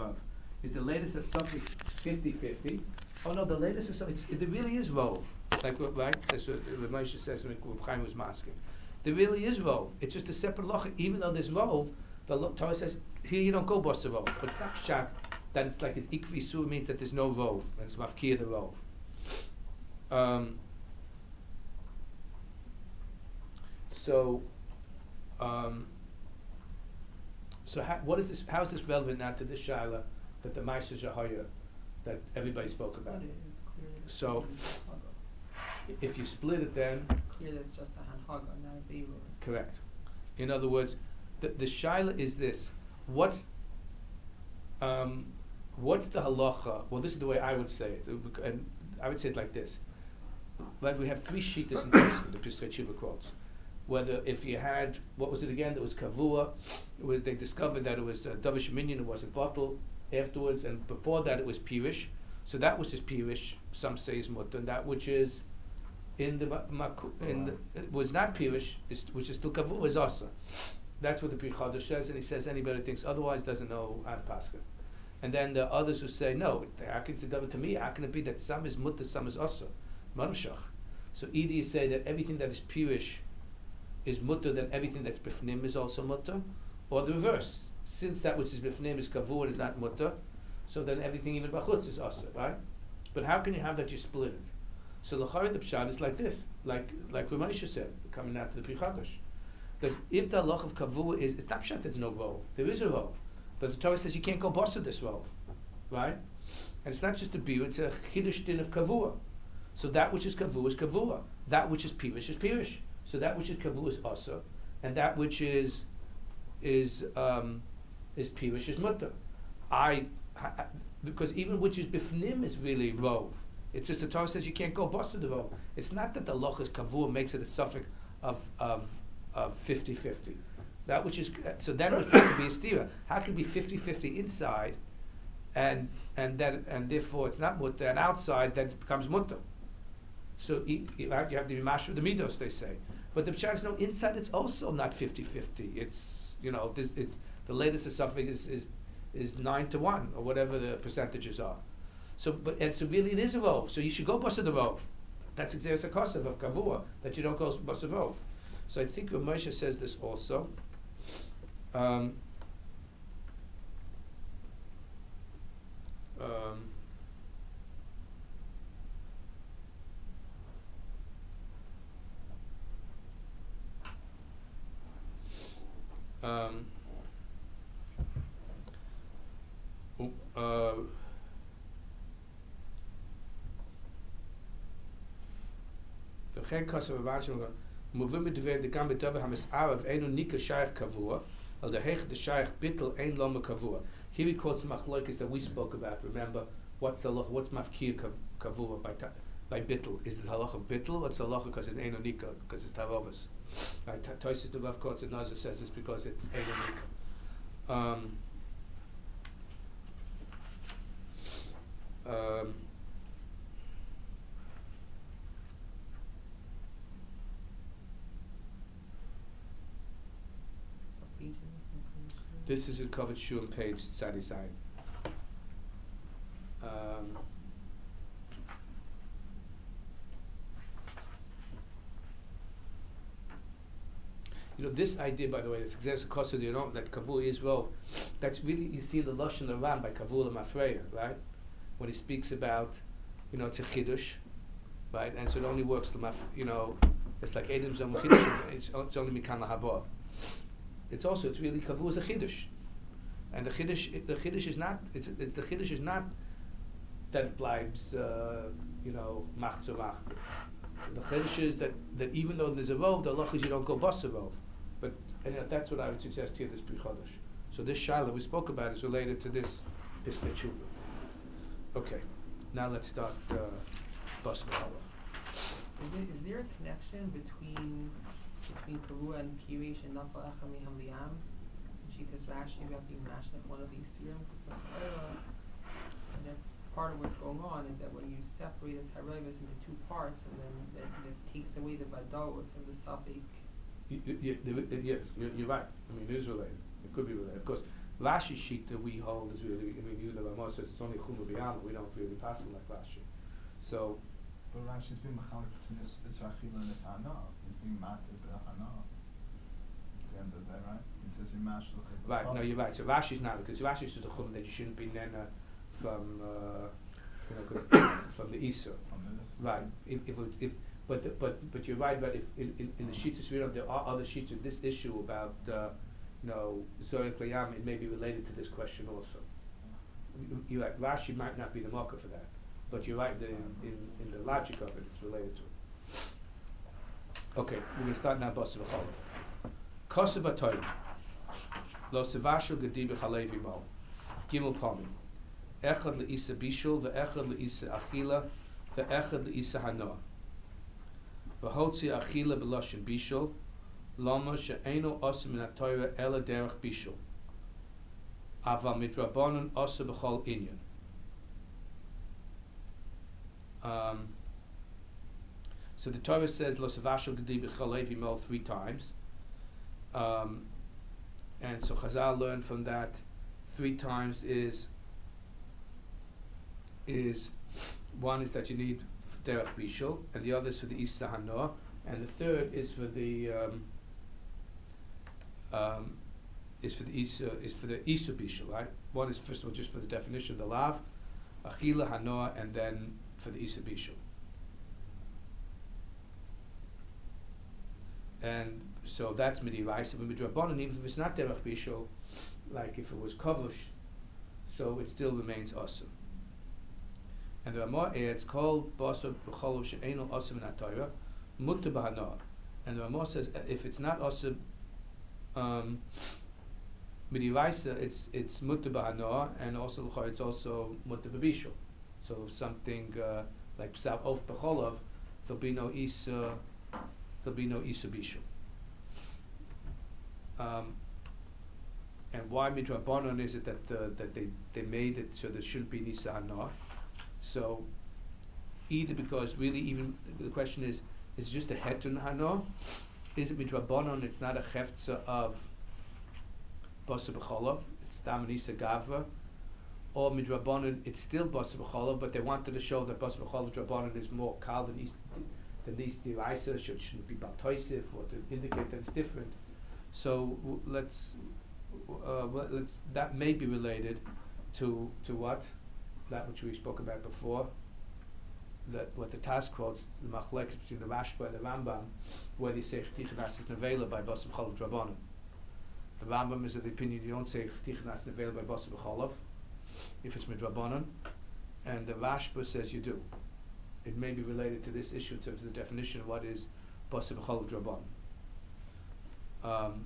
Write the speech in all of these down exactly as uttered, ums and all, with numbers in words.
Vav. Is the latest a suffix fifty-fifty? Oh no, the latest is suffix, it really is Rov. Like, right? That's what Moshe says when Chaim was masking. There really is Rov. It's just a separate loch. Even though there's Rov, the Torah says, here you don't go Bosa Rov. But it's not Shat that it's like it's Ikvi Sur means that there's no Rov. And it's Mafkir the Rov. Um, so, um, so how, what is this? How is this relevant now to this shaila that the Ma'aser Shahaya that everybody spoke about? It, it's clear that it's So, if you split it, then it's clear that it's just a hanhaga, not a beirur. Correct. In other words, the the shaila is this: what's um, what's the halacha? Well, this is the way I would say it, and I would say it like this: like we have three shittas in Pesach, the Pesach Shiva quotes. Whether if you had, what was it again? That was kavua. It was, they discovered that it was uh, davish minyan. It wasn't bottle afterwards, and before that it was pirish. So that which is pirish, some say is mutter, and that which is in the maku, in the, it was not pirish, is, which is still kavua, is asa. That's what the Pri Chadash says, and he says anybody who thinks otherwise doesn't know An Pascha. And then there are others who say no. How can it be to me? How can it be that some is mutter, some is asa? Manushach. So either you say that everything that is pirish is mutter, then everything that's bifnim is also mutter, or the reverse. Since that which is bifnim is kavur and is not mutter, so then everything even bachutz is asa, right? But how can you have that you split it? So l'chari the pshat is like this, like like Ramesha said, coming out to the Pri Chadash, that if the halach of kavur is, it's not pshat there's no rov, there is a rov, but the Torah says you can't go bossa this rov, right? And it's not just a biur, it's a chiddush din of kavur. So that which is kavur is kavur, that which is pirish is pirish. So that which is kavur is asa, and that which is is um, is pirish is mutter. I, I because even which is bifnim is really rov. It's just the Torah says you can't go bust the rov. It's not that the loch is kavur makes it a suffix of of of fifty-fifty. That which is so then it would be a stira. How can it be fifty-fifty inside, and and that and therefore it's not mutter, and outside that becomes mutter. So you have to be masher the midos, they say. But the pshat is no, inside it's also not fifty-fifty. It's, you know, this, it's the latest suffix is, is is nine to one or whatever the percentages are. So, but and so really it is a rov. So you should go basa the rov. That's exeris hakosav of kavua that you don't go basa rov. So I think Rav Moshe says this also. Um, um, Um, uh, וכן כוסף הבאשם מובאים מדבר דגם בטובה המסערב אינו ניקה שייך קבוע על דהיך דשייך ביטל אין לא מקבוע. Here he quotes machlokes that we spoke about. Remember, what's the halacha? What's mafkir kavua by by bittel? Is it halacha of bittel? What's the halacha because it's eino nika because it's tavovas? Right? Tosis the Rav quotes and Nazir says this because it's eino nika. Um, um, This is a covered shuam page, Tzadi Zayin. Um, you know, this idea, by the way, it's exactly because of you know that Kavul is rov. That's really you see the Lashon Ram by Kavul Mafreya, right? When he speaks about, you know, it's a chiddush, right? And so it only works the maf, you know, it's like Edom Zom chiddush. It's, it's only mikan lahaba. It's also it's really kavur is a chiddush, and the chiddush the chiddush is not it's, it's the chiddush is not that it bleibs uh, you know mach zu mach. The chiddush is that, that even though there's a rov, the halach is you don't go bus a rov. But and that's what I would suggest here. This Pri Chadash. So this shaila we spoke about is related to this Pesach Tshuva. Okay, now let's start uh, bus Is there, is there a connection between between Karua and Pirish and Nafal Echami Hamliam? Shitas Rashi about being mashed like one of these serum? And that's part of what's going on is that when you separate the Tyrevis into two parts and then that, that takes away the Vados and the Safik. You, you, you, yes, you're, you're right. I mean, it is related. It could be related. Of course, Rashi sheet that we hold is really, I mean, you know, most it's only Chumra B'Yama, we don't really pass it like Rashi. So, but Rashi's being machalik between this Israchila and this Hana. He's being mated by Hana. At the end of the day, right? He says you mash the right, no, you're right. So Rashi's not, because Rashi says the Chum that you shouldn't be nena from, uh, you know, 'cause from the Isur. Right. If if it, if but the, but but you're right. But if in in, in the Shittas we don't, there are other sheets of this issue about uh, you know Zohar Klayam. It may be related to this question also. You, you're right. Rashi might not be the marker for that, but you're right. The, in, in in the logic of it, it's related to it. Okay, we're going to start now. Basa v'chalav. Kosev b'toyim. Lo sevashel gedi b'chalevi mo. Gimel pamim. Echad le'isa bishul, ve'echad le'isa achila, ve'echad le'isa hanoah. V'hotzi achila b'loshen bishul, lama she'eno osa min ha'torah ela derech bishul. Aval midrabanan osa b'chol inyan. Um, so the Torah says lo sevashel gedi b'chalevi mo three times. Um, and so Chazal learned from that three times is is one is that you need derech bishul, and the other is for the isa hanoah, and the third is for the um, um, is for the isa is for the isa bishul, right? One is first of all just for the definition of the lav, achila hanoah, and then for the isa bishul. And so that's midiraisa, but midrabanan, even if it's not derech bishul, like if it was kavush, so it still remains awesome. And the Ramah adds, called Basar B'cholav She'enu Asam in HaTorah, Mutta B'Hanoah. And the Ramah says, if it's not Asam um, Midiraisa, it's it's Mutta B'Hanoah, and also it's also Mutta B'Bishul. So if something uh, like Psav Of B'cholav, there'll be no Isa, there'll be no Isa Bishul. Um, and why Midrabanan is it that uh, that they, they made it so there shouldn't be Nisa Hanoah? So, either because really, even the question is, is it just a hetun hano? Is it midrabanon? It's not a cheftza of basa b'cholav. It's damanisa gavra, or midrabanon. It's still basa b'cholav, but they wanted to show that basa b'cholav drabanon is more kal than is than these deraisa. Should shouldn't be baltoisif, or to indicate that it's different. So w- let's uh, well, let's that may be related to to what. That which we spoke about before, that what the Taz quotes, the machlekes between the Rashba and the Rambam, where they say Ch'tichanas is nevela by Basa B'cholav Drabanan. The Rambam is of the opinion you don't say Ch'tichanas nevela by Basa B'cholav if it's midrabanan, and the Rashba says you do. It may be related to this issue in terms of the definition of what is Basa B'cholav Drabanan. Um,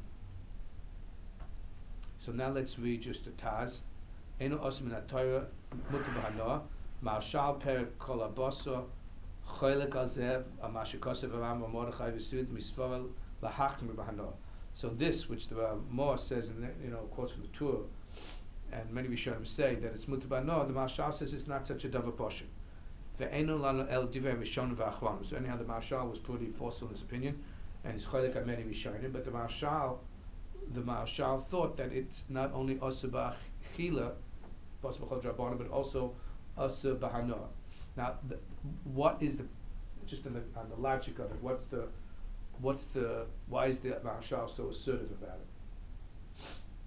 so now let's read just the Taz. Eno osam min haTorah mutar b'hanoah ma'ashal per kol haBasar choylek al zev amashikosav Rambam Mordechai v'Sud misvarel lahachmer b'hanoah. So this, which the Ramah says, in the, you know, quotes from the Torah, and many Rishonim say that it's mutar b'hanoah, the Mashal says it's not such a davar posher. Ve'eno lanu el divrei Rishonim v'achronim. So anyhow, the Mashal was pretty forceful in his opinion, and he's choylek on many Rishonim, but the Mashal, the Mashal thought that it's not only osur b'achila, but also Asa Bahanoah. Now, the, what is the just on the, on the logic of it? What's the what's the why is the Mashal so assertive about it?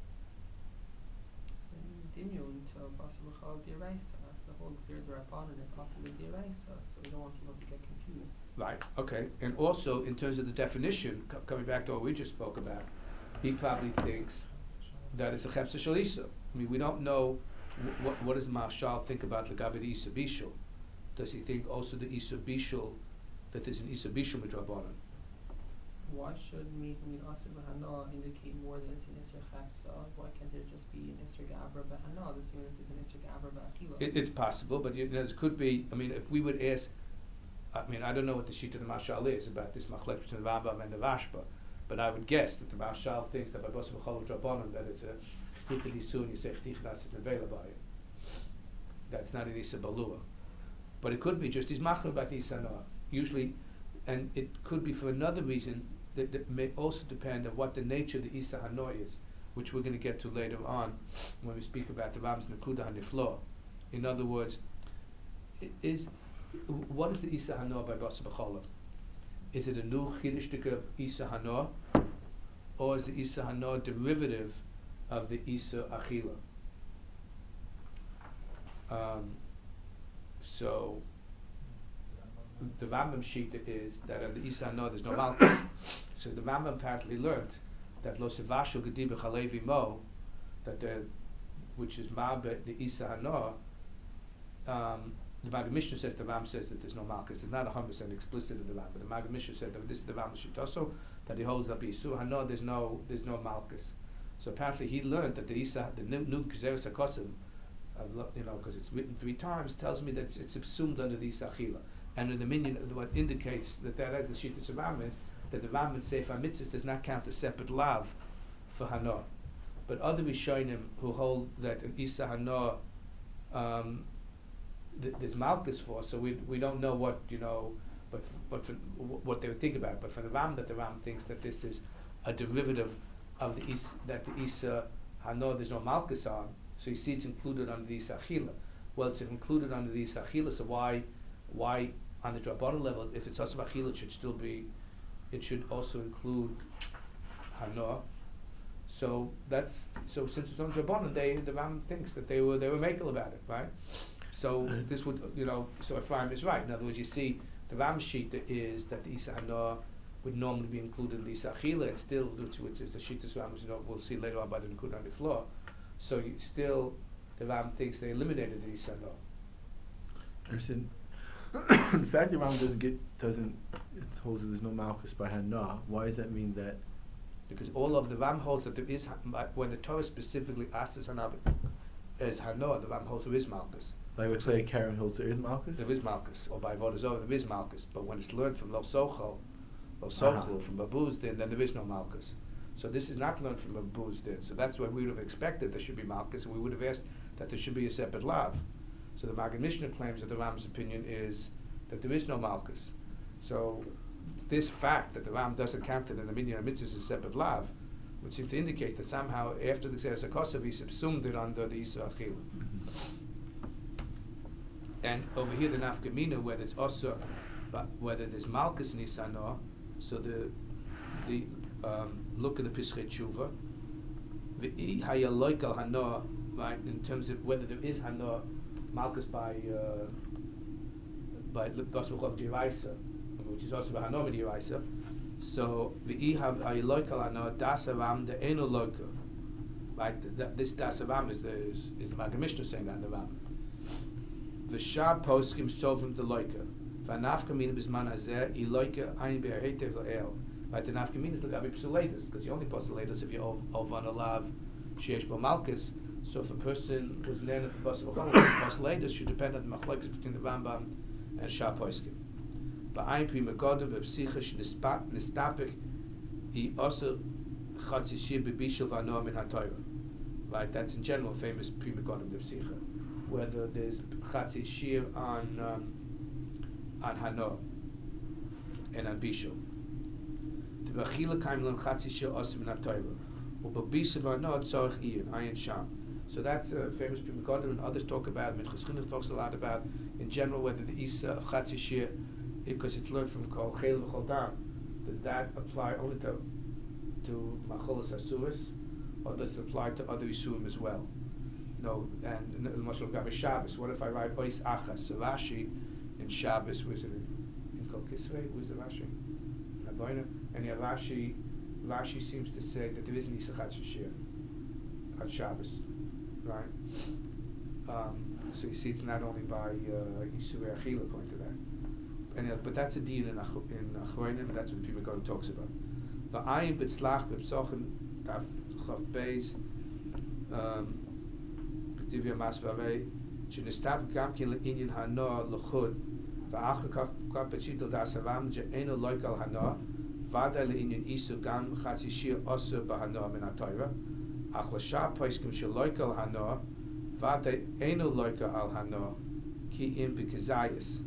Dimyun to Basa B'cholav D'Oraisa. The whole Gzir D'Rabbanan is often the D'Oraisa, so we don't want people to get confused. Right. Okay. And also in terms of the definition, co- coming back to what we just spoke about, he probably thinks that it's a Chepsa Shalisa. I mean, we don't know. What, what does Mashal think about Lagabi the Isa Bishul? Does he think also the Isa Bishul, that there's an Isa Bishul midrabanan? Why should making an Asr B'Hanoah indicate more that it's an Isra Chafsa? Why can't there just be an Isra Gavra B'Hanoah? The same as there's an Isra Gavra B'Achila. It, it's possible, but you know, it could be. I mean, if we would ask, I mean, I don't know what the sheet of the Mashal is about this machlek between the Rambam and the Rashba, but I would guess that the Mashal thinks that by Basa B'cholav Drabanan that it's a Ch'tichad Isun, you say Ch'tichad Asit Nevela by it. That's not an Isa Balua. But it could be just his machmer about the Isa Noah. Usually, and it could be for another reason that, that may also depend on what the nature of the Isa Hanoah is. which we're going to get to later on when we speak about the Ram's Nakuda Haniflo. In other words, is what is the Isa Hanoah by Basa B'Cholav? Is it a new Chiddush Isa Hanoah, or is the Isa Hanoah derivative of the Isa Achila? Um, so the Rambam Shita is that of the Isa Hanoah there's no Malchus. So the Rambam apparently learned that Lo Sevashu Gedi B'Chalevi Mo, that the, which is Ma'be the Isa Hanoah. Um, the Maggid Mishnah says the Ram says that there's no Malchus. It's not one hundred percent explicit in the Ram, but the Maggid Mishnah said that this is the Ram Shita that he holds that Isu Hanoah there's no there's no Malchus. So apparently he learned that the Isa the new Gezeres HaKosim, you know, because it's written three times, tells me that it's, it's subsumed under the Isa Achila. And in the minion, what indicates that that is the Shittas Ram is that the Ram in Sefer Mitzvahs does not count a separate lav for Hanoah. But other Rishonim who hold that an Isa Hanoah um, th- there's Malchus for, so we we don't know what you know, but but for, w- what they would think about. But for the Ram, that the Ram thinks that this is a derivative of the Isa, that the Isa Hanoah there's no Malchus on, so you see it's included under the Isa Achila. Well, it's included under the Isa Achila, so why why on the Drabbana level, if it's also Achila, it should still be, it should also include Hanoah. So that's so since it's on Drabbana, they the Ram thinks that they were they were makel about it, right? So mm-hmm. this would you know so Ephraim is right. In other words, you see the Ram Shita is that the Isa Hanoah would normally be included in the Isa Achila, and still which, which is the Shita's Ram, which you know we'll see later on by the Nikud on the floor. So you still the Ram thinks they eliminated the Isa Hanoah. Understand. The fact that Ram doesn't get doesn't it holds that there's no Malchus by Hanoah. Why does that mean that? Because all of the Ram holds that there is when the Torah specifically asks Hanoah as Hanoah, the Ram holds there is Malchus. Like let's say Karen holds there is Malchus. There is Malchus, or by Vodazov there is Malchus. But when it's learned from Lo Sochel, Lo Sochel uh-huh. from Babuz Din, then there is no Malchus. So this is not learned from Babuz Din. So that's what we would have expected there should be Malchus, and we would have asked that there should be a separate lav. So the Maggid Mishnah claims that the Ram's opinion is that there is no Malchus. So this fact that the Ram doesn't count it in the Minyan Mitzvahs as a separate lav would seem to indicate that somehow after the Gezeres HaKosav he subsumed it under the Isa Achila. And over here the Nafka Mina, whether it's also, but whether there's Malchus in Isa Hanoah, so the the um, look at the Pischei Tshuva, the Hayaloikal Hanoah, right, in terms of whether there is Hanoah Malchus by uh, by Basmuchov Diraisa, which is also by Hanoah Diraisa. So the Ihav Hayaloikal Hanoah Das Aram the Eno Loika, right? Th- this Das Aram is the is, is the Maggid Mishnah saying that in the Ram. The Shah Poskim Sovim the Loika. Vanafka Mina Bisman Hazer Iloika Ayin Be'Hetev La'el. Right, the Nafka Mina is the Gabi Psuleidas, because you only Psuleidas if you're Ovan Alav Sheesh Bo Malchus. So if a person was nana for Basar B'Chol, Psuleidas should depend on the machlokes between the Rambam and Shah Poskim. Va'ayin Prima Godem V'Psicha Nistapik He also Chatzi Shir B'Bishul V'Anoah Min HaTorah. Right, that's in general famous Prima Godem V'Psicha. Whether there's Chatzi Shir on um, on Hanoah and on Bishul. The B'Achila Kaim Lan Chatzi Shir Osim Min HaTorah. U'B'Bishul V'Anoah Tzorich Iyin Ayin Sham. So that's a famous Prima Godem, and others talk about. Minchas Chinuch talks a lot about in general whether the Isa of Chatzi Shir, because it's learned from Kol Chel V'Chol Dam, does that apply only to to Macholas Asuris, or does it apply to other Isurim as well? No, and Mashal Gabi Shabbos. What if I write Ois Achas? So Rashi in Shabbos, was it in, in Kol Kisvei? Who's the Rashi? Avoina. And yeah, Rashi, Rashi seems to say that there is an Isa Chatzi Shir on Shabbos, right? Um, so you see, it's not only by Yisur uh, Achil according to that. And, uh, but that's a din in Achroinim, and that's what people go talks about. But Ayin B'Tzlach B'Psochen Daf Chav Beis. Divya Masvarei, Chinistab Gamkin Inyan Hanoah Luchud, Va'achakach Kapachitel Das Haram, Je'eno Loikal Hanoah, Vada Le'inyan Isu Gam Chatzi Shir Osur B'Hanoah Min HaTorah, Ach L'Shah Poiskim Shel Loikal Hanoah, Vada Eno Loikal Al Hanoah, Ki Im B'Kezayis.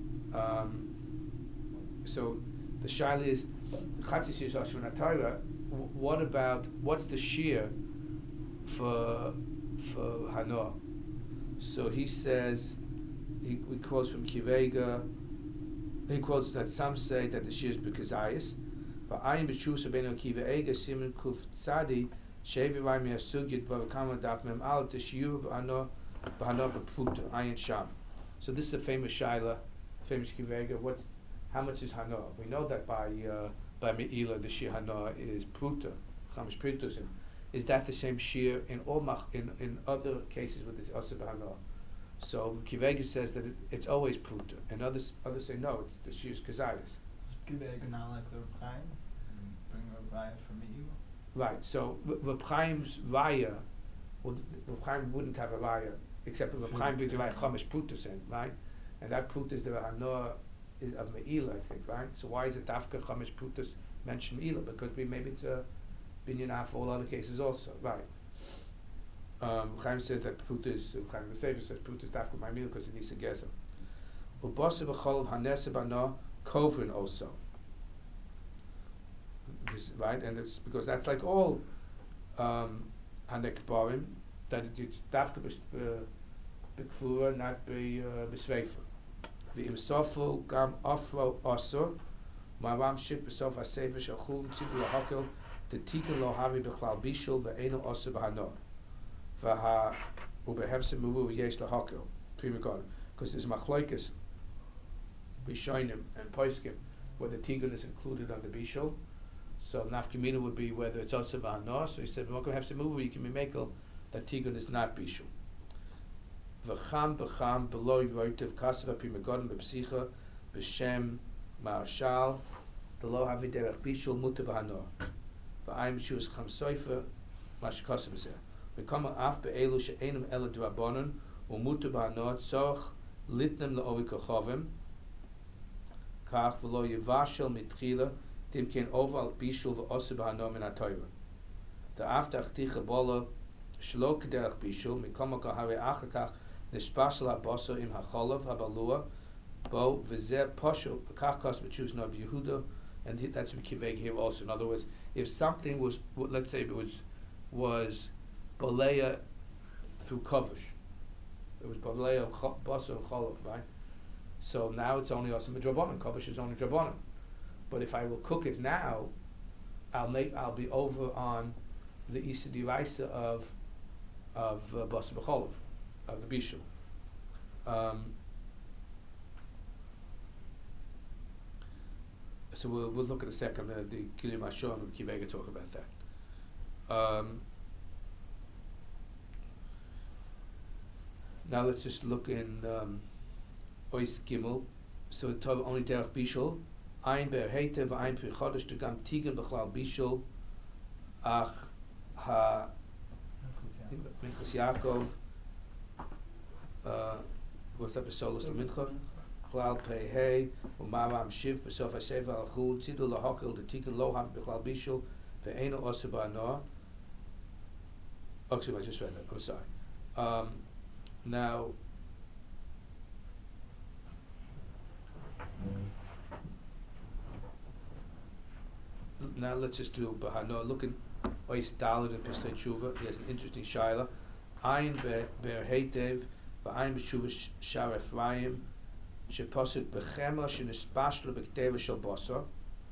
Um, so the shaila is Chatzi Shir Osur Min HaTorah. w- what about what's the shear for for Hana? So he says he, he quotes from Kivega. He quotes that some say that the shear is Bekazayis. For Ayin B'Shus Rabbeinu Kivega Simon Kuf Tzadi Shevi Raimi Asugid Bavakama Daf Mem Al the Shiur B'Hana B'Hana B'Pfuta Ayin Sham. So this is a famous shaila, famous Kivega. What, how much is Hana? We know that by uh, by Me'ila the shear Hana is Pruta, Chamish Prutusim. Is that the same shear in all mach, in in other cases with this Asa B'Hana? So Kivega says that it, it's always Pruta, and others others say no, it's the shear's Kazayis. Give it not like the Reb Chaim and bring a Raya from Me'ila. Right. So Reb Chaim's Raya, well, Reb Chaim wouldn't have a Raya except Reb Chaim brings a Raya Chamish Prutusim, right? And that Pruta is the Hana is of Me'ila, I think, right? So why is it Dafka Chamish Prutus mentioned Me'ila? Because we, maybe it's a binyan for all other cases also, right? Um, Chaim says that Pruta is, Chaim the Sefer says Pruta is Dafka my Me'ila because it needs a Gezer. Ubasa b'chol Hanesa b'Hana Kovrin also. This, right? And it's because that's like all um, Hanek Barim, that it's Dafka b'Kfura, not b'Sveifa. V'im sofu gam afro asur, ma'aram shif b'sof ha'sefer shel chulin tzidu lahakel, the tikkun lo havi b'chlal bishul ve'eno asur b'hana. V'ha u'behefse muvu v'yesh lahakel. Because there's machloikis, Rishonim and Poskim, where the tikkun is included on the bishul. So nafkamina would be whether it's asur b'hana. So he said, we're not going to have some muvu, you can be makel, that tikkun is not bishul. V'cham b'cham below yoitev kasav ha'primagodin b'psicha b'shem ma'ashal d'lo havi derech bishul muta b'hana v'ayim b'shus cham soifer mash kasav b'zeh v'kama af be'elu she'enim ela d'rabonon u'muta b'hana tzorach litnem le'ovi kochovim kach v'lo yivashel mitchila tim ken over al bishul v'osu b'hana min ha'toyra da'af ta'achticha bola shlo k'derech bishul mikama kahavi achakach Nishpashal habaso im hacholov habalua bo v'zeh posho kachkas v'chus Nab Yehuda, and that's what Kiveg here also. In other words, if something was, let's say it was was baleya through kavush, it was baleya baso and cholov, right? So now it's only also midrabanan. Kavush is only drabanan. But if I will cook it now, I'll make I'll be over on the isa diraisa of of uh, baso b'cholov, of the bishul. Um, so we'll we'll look at a second uh, the Kilim Hashon and Kivega talk about that. Um, now let's just look in um, Ois Gimel. So it's only derech bishul. Ein ber heitev ein pri chodesh to gam tigen b'chlal bishul ach ha Minchas Yaakov. Uh, what's that? Besolos Mincha. Klal pei hey u'maram shiv besof hasefer al chul tzidu lahakel the tikkun lo hav b'chlal bishul ve'eno oser ba'hana. Oh, excuse me, I just read that. I'm sorry. Um, now, now let's just do b'hana. Looking, Ois Dalet and Pistei Tshuva. He has an interesting shaila. Ayin ber heitev. V'ayim b'shuvah shar Ephraim sheposuk b'chema shenispashlo b'kteva shel basar.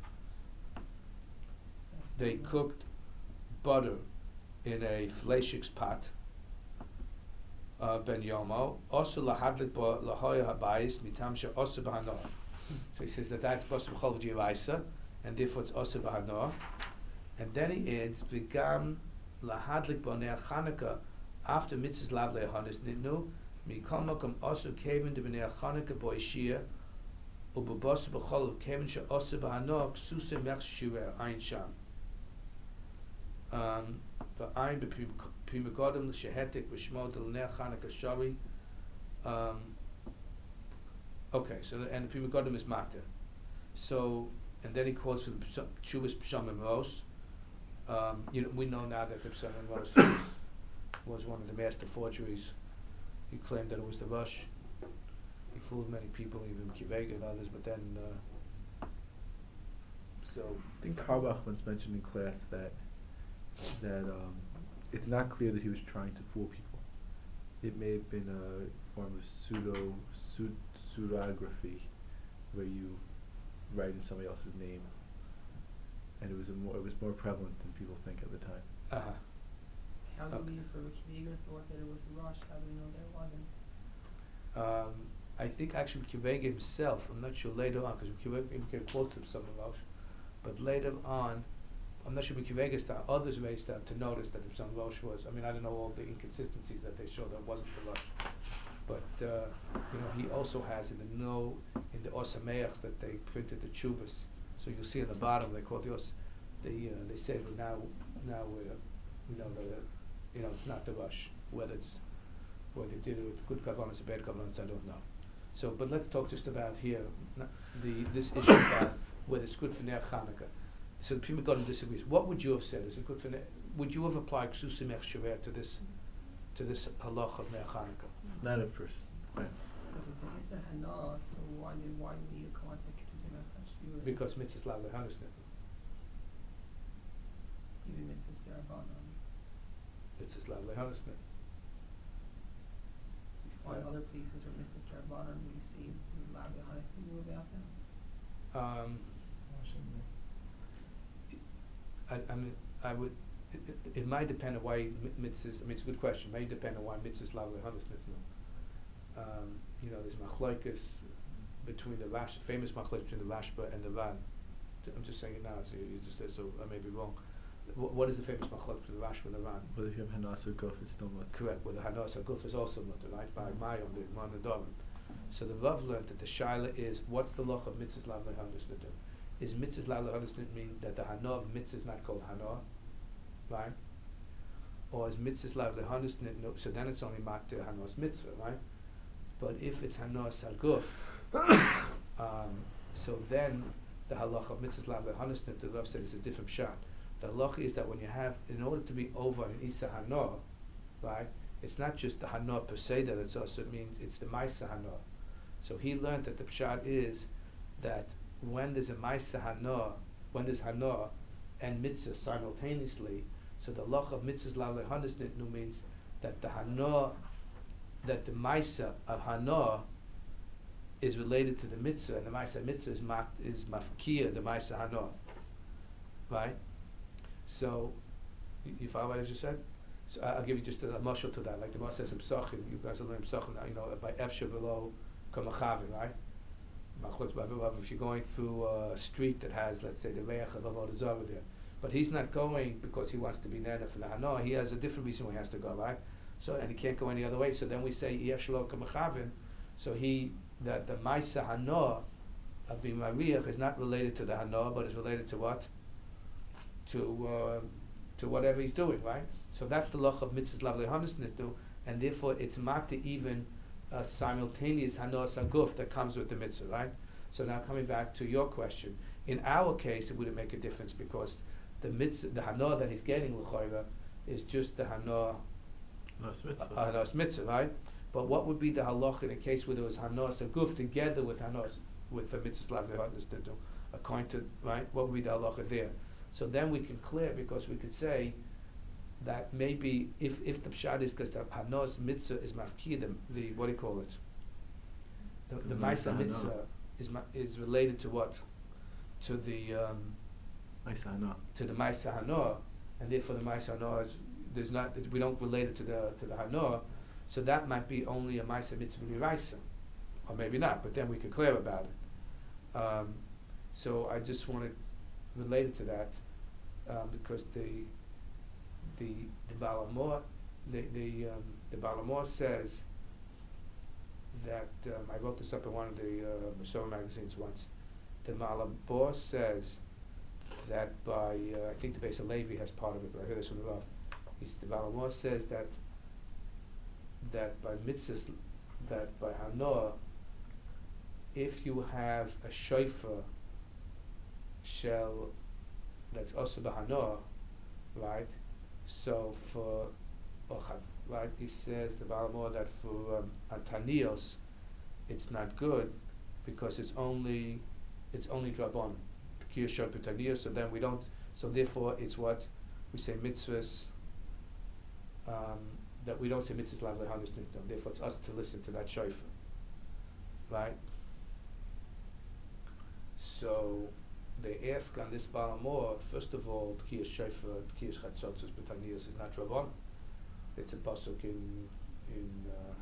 They cooked butter in a fleshik's pot. Uh, ben yomo also lahadlik ba lahoya habayis mitam she oser b'hana. So he says that that's basar b'chol v'jivaisa, and therefore it's oser b'hana. And then he adds v'gam lahadlik ba ne'er Chanukah after mitzvahs lav le'hanis nitnu. Mikol makom also kevin de b'nei Chanukah boishia ubabos b'chol kevin she oser b'hana ksuse mech shirer ein sham. Um, v'ayin b'primagodim l'shehetik v'shmo del ner Chanukah shari. Um, okay, so the, and the primagodim is matter. So and then he quotes from Chuvas Psham and Ros. Um, you know, we know now that the Psham and Ros was, was one of the master forgeries. He claimed that it was the Rush. He fooled many people, even Kivega and others, but then uh, So I think Karbach once mentioned in class that that um, it's not clear that he was trying to fool people. It may have been a form of pseudo pseu- pseudography, where you write in somebody else's name, and it was a more it was more prevalent than people think at the time. uh-huh. How do Okay. we, if Rabbi Kiva thought that it was the Rosh, how do we know that it wasn't? Um, I think actually Kivega himself, I'm not sure later on, because Kivega quotes from some of Rosh, but later on, I'm not sure Kivega start, others may start to notice that the Psalm Rosh was, I mean, I don't know all the inconsistencies that they show that it wasn't the Rosh. But, uh, you know, he also has in the no, in the Osameach that they printed the Chuvas. So you'll see at the bottom, they quote the Os, they, uh, they say, well, now, now we're, you know, the, you know, it's not the Rosh, whether it's, whether they did it with good kavanas or bad kavanas, I don't know. So, but let's talk just about here, n- the, this issue about whether it's good for Ner Chanukah. So the Pri Megadim disagrees. What would you have said? Is it good for Ner? Would you have applied Ksusim Ech Shever to this, to this halach of Ner Chanukah? Not at first glance. If it's an Isser Hana, so why did, why do we come on to Ketuvim Echad Because mitzvahs lav lehanisnet. Even mitzvahs derabanan. Mitzvahs lav lehanisnet. We find Yeah. other places where mitzvahs derabanan, we see loud honesty about them. Um, Why shouldn't we? I, I mean, I would. It, it, it might depend on why mi- mitzvahs. I mean, it's a good question. It may depend on why mitzvahs lav lehanisnet. Um, you know, there's machlokes between the Rash, famous machlokes between the Rashba and the Ran. I'm just saying it now, so you just said so. I may be wrong. What, what is the famous machlokes between the Rashba and the Ran? Whether if you have Hanas or Guf, it's still not Correct. Where the Hanas Aguf is also mutter, right? By Mayon, the Manadam. So the Rav learned that the Shaila is what's the loch of mitzvahs lav lehanisnet? Is mitzvahs lav lehanisnet mean that the Hana of mitzvah is not called Hana, right? Or is mitzvahs lav lehanisnet? No, so then it's only makter Hanas mitzvah, right? But if it's Hanas Aguf, um, so then the halacha of mitzvahs lav lehanisnet, the Rav said, is a different shot. The halacha is that when you have, in order to be over an Isa Hana, right, it's not just the Hana per se that it's also, it means it's the Maisa Hana. So he learned that the pshat is that when there's a Maisa Hana, when there's Hana and mitzvah simultaneously, so the halacha of mitzvahs lav lehanisnet means that the Hana, that the Maisa of Hana is related to the mitzvah, and the Maisa mitzvah is mak, is mafkia, the Maisa Hana, right? So, you, you follow what I just said? So I- I'll give you just a, a mushal to that. Like the Moshe says in Psachim, you guys are learning Psachim now, you know, by Efshe Velo Kamachavim, right? Machlokes Bavirav, if you're going through a street that has, let's say, the Reach of Avodah Zarah there, but he's not going because he wants to be Nana for the Hana, he has a different reason why he has to go, right? So, and he can't go any other way, so then we say Efshe Velo Kamachavim, so he, that the Maisa Hana of being Mariach is not related to the Hana, but is related to what? To uh, to whatever he's doing, right? So that's the loch of mitzvahs lav lehanisnet, and therefore it's makta even uh, simultaneous hanos aguf that comes with the mitzvah, right? So now coming back to your question, in our case it wouldn't make a difference because the mitzvah, the hana that he's getting l'chayra is just the hana Hanas mitzvah. uh, hanos mitzvah, right? But what would be the halach in a case where there was hanos aguf together with hanos with the mitzvahs lav lehanisnet, according to, right? What would be the halacha there? So then we can clear, because we could say that maybe if, if the pshat is because the hanos mitzvah is mafki, the, the what do you call it? The, the The Maisa Maisa mitzvah Hana. is ma- is related to what? To the um, Maisa Hana. to the Maisa Hana, and therefore the Maisa Hana is there's not we don't relate it to the to the Hana, so that might be only a Maisa mitzvah miraisa, or maybe not. But then we could clear about it. Um, so I just wanted related to that um, because the the the Balamor the the um, the Balamor says that um, I wrote this up in one of the uh, Masorah magazines once. The Balamor says that by uh, I think the Beis Halevi has part of it, but I heard this from the Rav. He's, the Balamor says that that by mitzvahs that by Hanoah, if you have a shofar shell that's also the Hanoah, right? So for Ochad, right? He says the Balamor that for um, Antanios, it's not good because it's only it's only Drabonim. Kiyah Shoper Taniyos, so then we don't, so therefore it's what we say mitzvahs, um, that we don't say mitzvahs lav lehanis nitnom, therefore it's us to listen to that shofar, right? So they ask on this Balamor, first of all, Kiyah Shofar, Kiyah Chatzotzos B'Taniyos is not Rabban. It's a pasuk in in uh,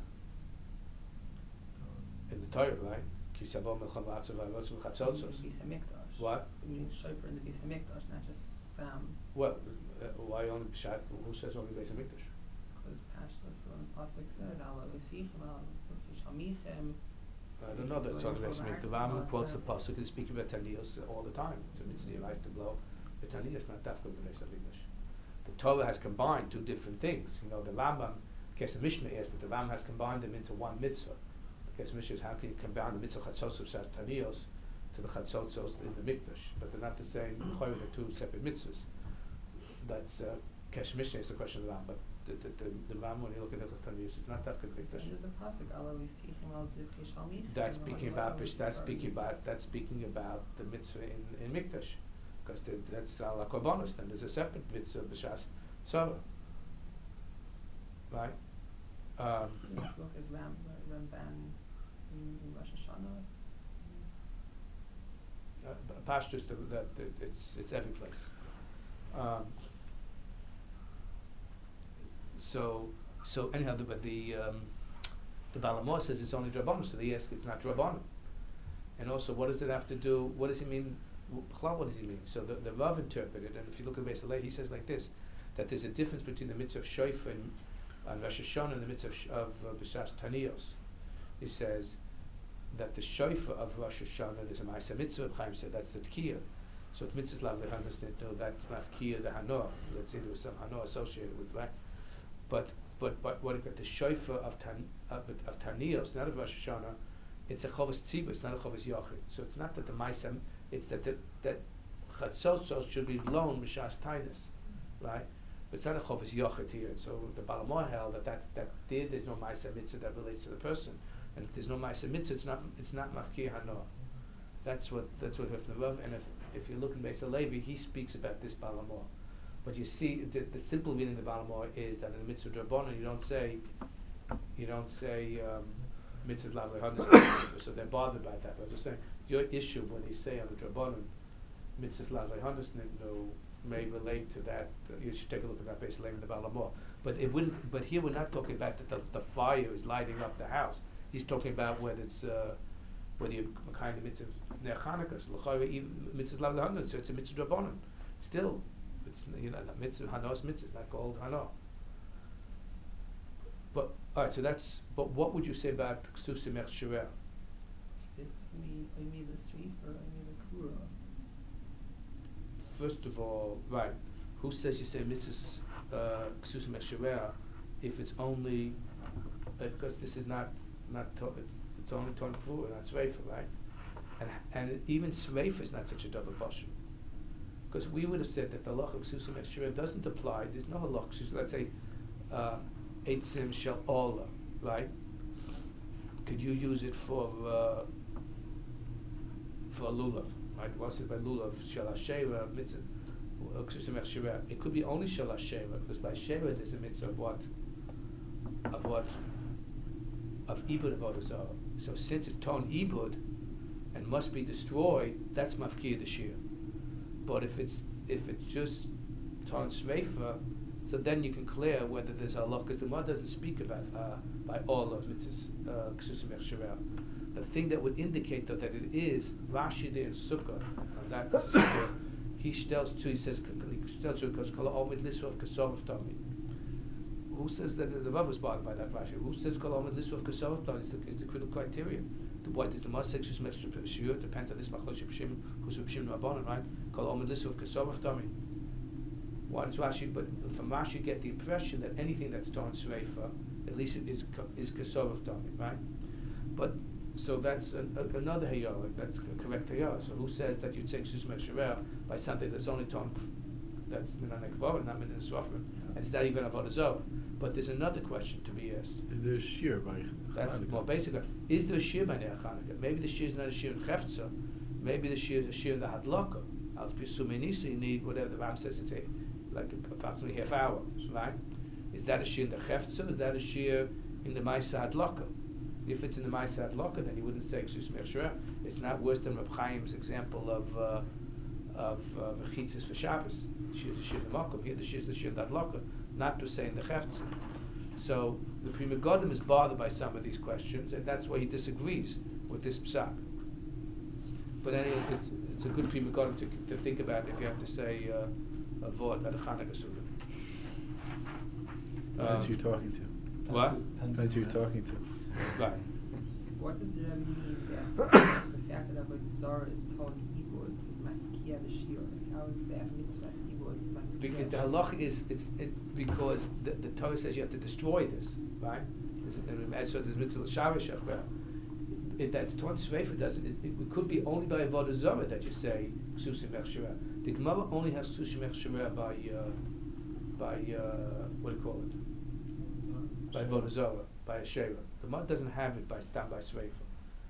in the Torah, right? Ki Shavon Melchama Atzav V'Arotzim Chatzotzos. The Beis Hamikdash. What? We need shofar in the Beis Hamikdash, not just stam. Well, uh, why only Pshat? Who says only Beis Hamikdash? Because Pashtos, when the pasuk said, "Ala Osichem, Ala Shamichem." I don't know that it's only Beis Hamikdash. The Rambam quotes the pasuk and speaks about Taniyos all the time. It's a mitzvah you to blow. But Taniyos not dafka Beis Hamikdash. The Torah has combined two different things. You know, the Rambam, the Kesef Mishnah asks that the Rambam has combined them into one mitzvah. The Kesef Mishnah is how can you combine the mitzvah Chatzotzos of Taniyos to the Chatzotzos in the Mikdash? But they're not the same. They're two separate mitzvahs. That's uh, Kesef Mishnah is the question of the Rambam. But the, the, the, the Rambam, when you look at the Taniyos, it's not dafka Mikdash. Under the pasuk, "Ala Osichem, Ala Shamichem." That's speaking about that's speaking about that's speaking about the mitzvah in, in Mikdash, because the, that's ala korbanos. Then there's a separate mitzvah b'shas tzara, right? Um, Which book is Ram Ramban in, in Rosh Hashanah? uh, Pashtus that, that, that it's it's every place. Um, so so anyhow, the, but the um, the Balamor says it's only drabanan, so they ask it's not drabanan. And also, what does it have to do? What does he mean? What does he mean? So the, the Rav interpreted, and if you look at Beis Hillel, he says like this: that there's a difference between the mitzvah of shofar and, and Rosh Hashanah and the mitzvah of, sh- of uh, B'shas Taniyos. He says that the shofar of Rosh Hashanah, there's a Ma'aseh mitzvah. Chaim said that's the tkiyah. So if mitzvahs lav lehanos nitno, that's mafkiyah the hanoah. Let's say there was some hanoah associated with that. But but but what about the shofar of tan of, of Taniyos, not of Rosh Hashanah? It's a chovas tzibur, it's not a chovas yachid. So it's not that the ma'aseh, it's that the, that chatzotzos should be blown b'shas tainus, right? But it's not a chovas yachid here. So the Balamor held that that that there there's no ma'aseh mitzvah that relates to the person, and if there's no ma'aseh mitzvah, it's not it's not mafkiyah hanoah. That's what that's what Hifnei Rav. And if if you look in Beis Halevi, he speaks about this Balamor. But you see, the, the simple meaning of the Balamor is that in the mitzvah drabanan, you don't say, you don't say um, mitzvah lav lehanos. So they're bothered by that. But I'm just saying, your issue when they say on the drabanan, mitzvah lav lehanos may relate to that. Uh, you should take a look at that Beis Halevi in the Balamor. But it wouldn't. But here we're not talking about that the, the fire is lighting up the house. He's talking about whether it's uh, whether you're kind of mitzvah ner Chanukah, so l'chayre mitzvah lav lehanos. So it's a mitzvah drabanan. Still. It's, you know, the mitzvah hanos mitzvah is not called hano. But all right, so that's. But what would you say about ksusim echsherer? Is it me? I made the sweep or I made the kura? First of all, right? Who says you say mitzvah ksusim echsherer if it's only uh, because this is not not to, it's only ton kfur, not sveifa, right? And and even sveifa is not such a davar bashim. Because we would have said that the halach of ksusim echsherer doesn't apply. There's no halach. Let's say eitzim shel ola, right? Could you use it for uh, for a lulav, right? What's it by lulav shel hashera mitzvah ksusim echsherer? It could be only shel hashera because by shera there's a mitzvah of what of what of ibud avodah zarah. So since it's ton ibud and must be destroyed, that's mafkir the shir. But if it's if it's just ton sveifa, so then you can clear whether there's halach, because the Gemara doesn't speak about uh, by all of mitzvahs ksusim echsherer. The thing that would indicate though that it is Rashi there in Sukkah, and that Sukkah, he tells to he says he tells to because kol omid lisrov kasov tami. Who says that the, the Rav was bothered by that Rashi? Who says kol omid lisrov kasov tami is the is the critical criteria? The what is the Gemara says ksusim echsherer depends on this machlosh b'shim ksusim b'shim rabbanon, right? Kol omid lisrov kasov tami. Why does Rashi? But from Rashi, you get the impression that anything that's torn sreifa, at least it is is kasov tami, right? But so that's an, a, another hayah. That's a correct hayah. So who says that you'd say ksusim echsherer by something that's only torn that's minan ekvar, not minan sofrim, and it's not even avodah zarah. But there's another question to be asked. Is there a shear by That's Chanukah? well, basically, is there a shear by Ner Chanukah? Maybe the shear is not a shear in chefza. Maybe the shear is a shear in the hadlaka. Al Pisuminisa, you need whatever the Ram says, it's a, like approximately half hour, right? Is that a shear in the Chefza? Is that a shear in the Maisa Hadlaka? If it's in the Maisa Hadlaka, then you wouldn't say Ksus Mechshera. It's not worse than Reb Chaim's example of uh, of Mechitzis for Shabbos. Shear the shear in the Makom. Here the shear is the shear in the Hadlaka, not to say in the Chefza. So the Pri Megadim is bothered by some of these questions, and that's why he disagrees with this psak. But anyway, it's, it's a good Pri Megadim to, to think about if you have to say uh, a vod at a Chanukah Sukkah. That's Um, who you're talking to. What? That's who you're talking to. Right. What does the Rebbe mean that the fact that Avodah Zarah is told Ibud is mafkia the shir? How is that mitzvahs Ibud mafkia? Because the halach is it's it, because the, the Torah says you have to destroy this, right? There's, and so there's mitzvah sharish where if that's torn sveifa doesn't it, it could be only by avodah zarah that you say susim echshera. The Gemara only has susim echshera by uh, by uh, what do you call it? By avodah zarah, by a shera. The Gemara doesn't have it by stam by sveifa.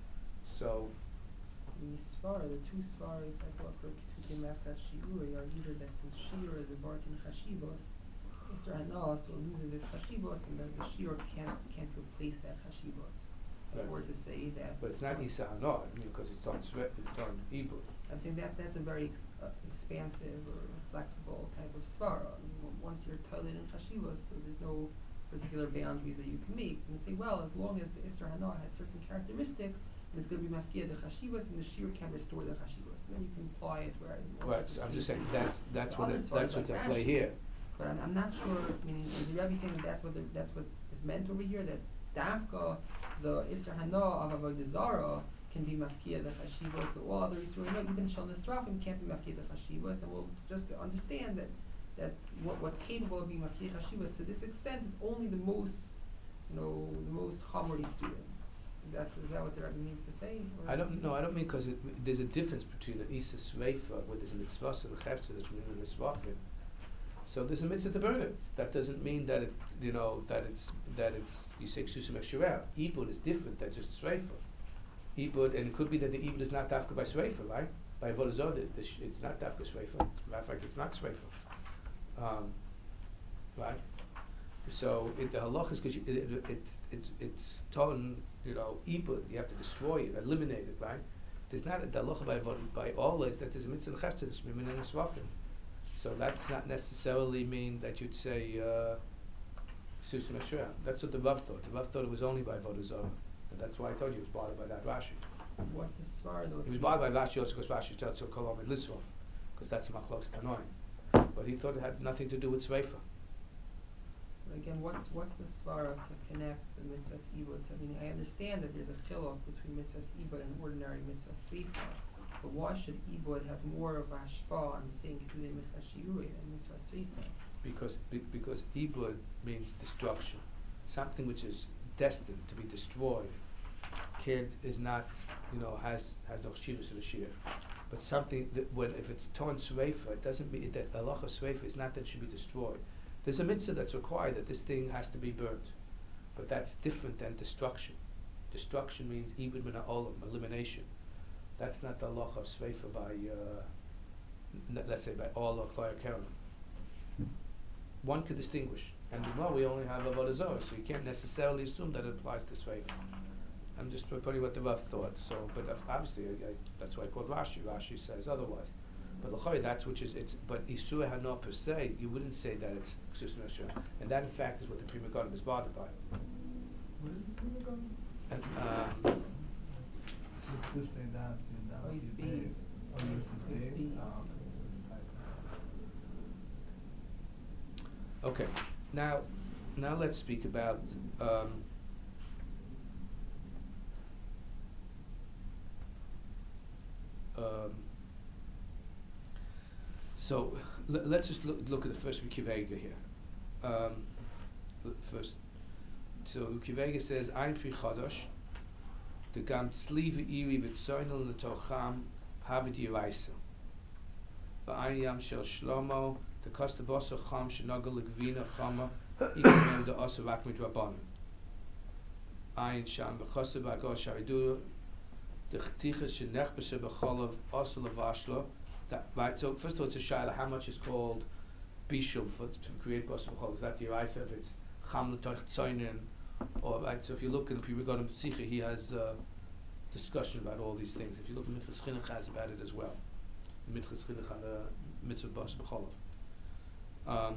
So The svara, the two svaras I thought were ketukim after shiuri are either that since shir is a barkin chashivos, Isra Hana so it loses its chashivos and the, the shir can't can't replace that chashivos. Right. Or to say that. but it's not isa hana, I mean, because it's on sve- it's on ibud. I think that that's a very ex- uh, expansive or flexible type of svara. I mean, w- once you're toilet in chashivos, so there's no particular boundaries that you can make. And say, well, as long as the Isra Hana has certain characteristics, and it's going to be mafkia the chashivos, and the shir can restore the chashivos. And then you can apply it where. Right. So I'm just saying that's that's The what other it, side that's is what's like at play Rashi. here. But I'm, I'm not sure. Meaning, is the Rebbe saying that that's what the, that's what is meant over here? That Dafka, the Isra Hana of Avodah Zarah can be mafkia the chashivos, but all other Yisrael, no, even Shal Nisrafim can't be mafkia the chashivos, and we'll just understand that that what, what's capable of being mafkia chashivos to this extent is only the most, you know, the most chamor Yisurim. Is that is that what the Rebbe means to say? Or? I don't know. I don't mean because there's a difference between an isa sveifa, where there's a mitzvah and a chefza that's written in the svafim. So there's a mitzvah to burn it. That doesn't mean that it, you know, that it's that it's you say ksusim eshirah. Ibud is different than just sveifa. Ibud, and it could be that the ibud is not dafka by sveifa, right? By avodah zarah, it's not dafka sveifa. Matter of fact, it's not sveifa. Um, right. So it, the halach is because it, it, it, it, it's torn, you know, ibud. You have to destroy it, eliminate it, right? There's not a the halacha by by all is that there's a mitzvah chefza shmimin and svafim. So that's not necessarily mean that you'd say susim uh, eshra. That's what the Rav thought. The Rav thought it was only by avodah zarah, and that's why I told you it was bothered by that Rashi. What's the svara though? He was bothered by Rashi also because Rashi starts so kolom et lisrof, because that's machlokes tanoim. But he thought it had nothing to do with sveifa. But again, what's what's the svara to connect the mitzvahs ibud? I mean, I understand that there's a chiluk between mitzvahs ibud and ordinary mitzvahs sveifa, but why should ibud have more of a hashpah on saying kedei mitzvah shiuri than mitzvah sveifa? Because be, because ibud means destruction, something which is destined to be destroyed. Kid is not, you know, has has no chshivus of a shir, but something that when if it's torn sveifa, it doesn't mean that halacha sveifa is not that it should be destroyed. There's a mitzvah that's required that this thing has to be burnt, but that's different than destruction. Destruction means ibud min ha'olam, elimination. That's not the halacha of sveifa by, uh, n- let's say by all or klaya keren. One could distinguish, and well, we only have avodah zarah, so you can't necessarily assume that it applies to sveifa. I'm just reporting what the Rav thought. So, but obviously, I, I, that's why I called Rashi. Rashi says otherwise. But l'chari, that's which is it's. But Isura Hana per se, you wouldn't say that it's ksus neshira, and that in fact is what the Pri Megadim is bothered by. What is the Pri Megadim? And um, Sif say that, so that Oh, would it's be bees. bees. Oh, yours is It's bees? bees. Oh, okay, so it's a typo. okay, now, now let's speak about. Um, um, so l- let's just look, look at the first Kivega here. Um, l- first, so Kivega says, "Ein pri chadash, the gam tzli ve'iri v'tzoynel l'tocham havid yiraisa. V'ayin yam shel shlomo, the kosta bosa cham shenogel l'gvina chama, ikamem the osa rak midrabanan. Ayin sham v'chosa b'agor sharidu, the chticha shenech b'se b'cholav osa l'vashlo, That, right. So first of all, it's a shaila. How much is called bishul for to create basar b'chol? Is that the Yeraisa? If it's cham l'toich tzoinin, or right. So if you look in the Pirigon Tzicha, he has uh, discussion about all these things. If you look at Minchas Chinuch has about it as well. Minchas Chinuch on the mitzvah basar b'chol. Um.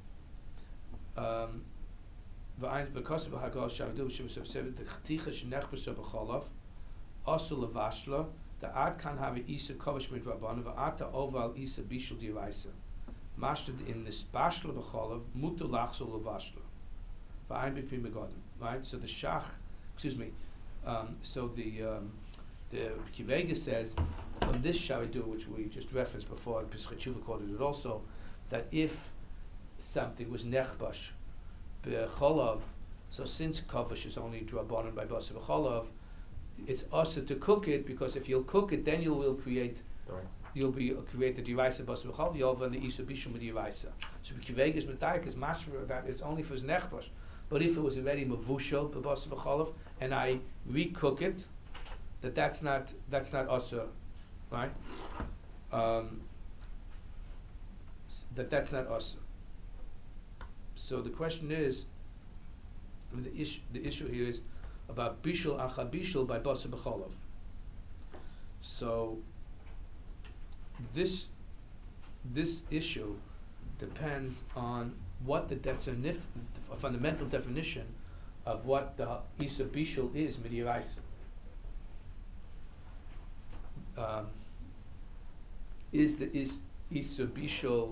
Um. V'ayin v'kosav v'hagal shavdu v'shem sevet the chticha shenech b'sar b'cholav asul levashla. The ad can have a isa kovish midrabban v'ata oval isa bishul diraisa. Mashted in this bashla b'cholav mutu lachsul levashla. V'ayin between begodim. Right. So the shach, excuse me. Um, so the um, the Kivega says from this shavidu, which we just referenced before, Pesach Tshuva quoted it also, that if something was nechbash b'cholav, so since kovish is only drabanan by basar b'cholav, it's also to cook it, because if you'll cook it, then you will create, Right. you'll be uh, create the diraisa basar b'cholav, you'll and the isa bishum diraisa. So Kivega is medayik is mashma that it's only for nechbash. But if it was already mavushal b'basar b'cholav and I recook it, that that's not that's not usher, right? Um, that that's not usher. So the question is, the issue the issue here is about bishul achabishul by basar b'cholav. So this this issue depends on what the definition, a fundamental definition of what the isa bishul is midiraisa. Um, is the is isa bishul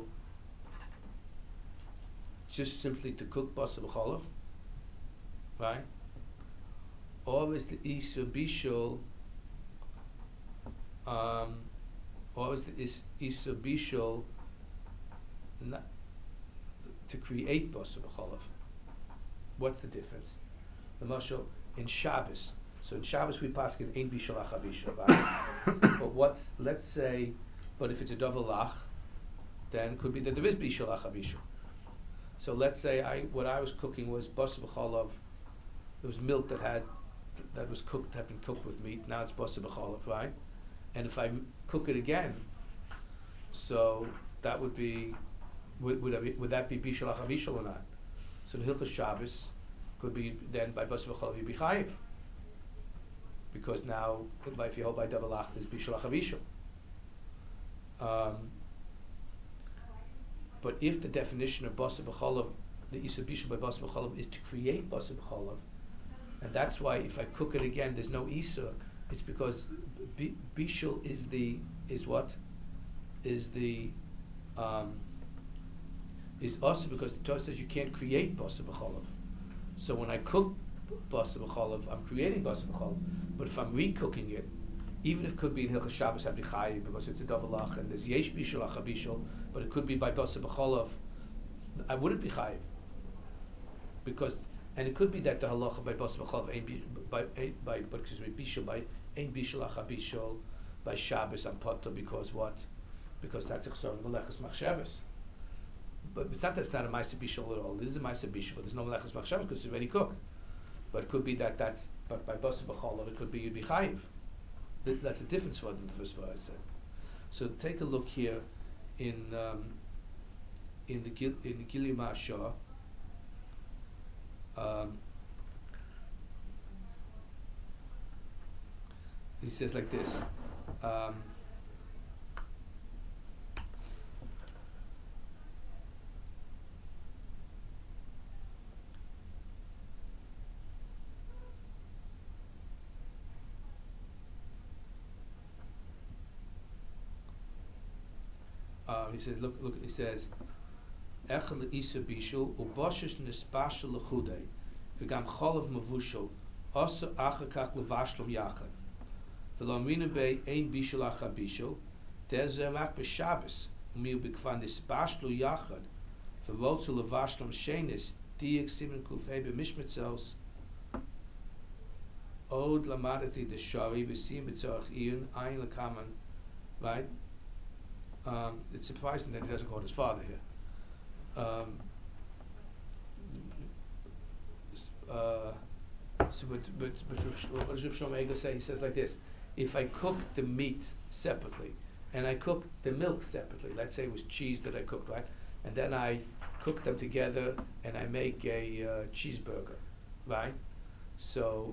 just simply to cook basar b'cholav, right? Or is the isa bishul, um, or is the is isa bishul not to create basar b'cholav? What's the difference? The mashal in Shabbos. So in Shabbos we pass in ein bishul acha bishul, right? But what's let's say, but if it's a davar lach, then it could be that there is bishul acha bishul. So let's say I what I was cooking was basar b'cholav. It was milk that had that was cooked had been cooked with meat. Now it's basar b'cholav, right? And if I cook it again, so that would be. Would, would, be, would that be bishul achavishul or not? So the Hilchos Shabbos could be then by basar b'cholav you'd be chayiv, because now if you hold by davar lach there's bishul achavishul. Um, but if the definition of basar b'cholav, the isa bishul by basar b'cholav is to create basar b'cholav, and that's why if I cook it again there's no isa, it's because b- bishul is the is what is the um, is also because the Torah says you can't create basar b'cholav. So when I cook basar b'cholav, I'm creating basar b'cholav. But if I'm recooking it, even if it could be in Hilchos Shabbos, I'd be chayiv because it's a davar lach and there's yesh bishul acha bishul, but it could be by basar b'cholav, I wouldn't be chayiv. Because and it could be that the halacha by basar b'cholav ain't be, by by but excuse me bishul by ain't bishul acha bishul by Shabbos and potter because what? Because that's a chsor v'leches machshavos. But it's not that it's not a ma'aser bishul at all. This is a ma'aser bishul, but there's no meleches machshavos because it's already cooked. But it could be that that's, but by basar b'cholav it could be you'd be chayiv. That's a difference for the first word I said. So take a look here in um, in the Gil, in the Gilui Ma'ashar. Um, he says like this. Um, Uh, he says, look, look, he says, Echel isa bishul uboshish nispashel lechudei v'gam cholav mavushel also achakach levashlam yachad v'lo amrina bei ein bishul acha bishul der zerak b'Shabbos umiu b'kvan nispashlu yachad v'rotzu levashlam shenis diek simen kufei b'mishmetzos od lamadati deshari v'sim b'tzorach iyun ayin lekaman, right? Um, it's surprising that he doesn't call his father here. Um, uh, so, but, but, but what does Rav Shlomo Eiger say? He says like this: if I cook the meat separately, and I cook the milk separately. Let's say it was cheese that I cooked, right? And then I cook them together and I make a uh, cheeseburger, right? So,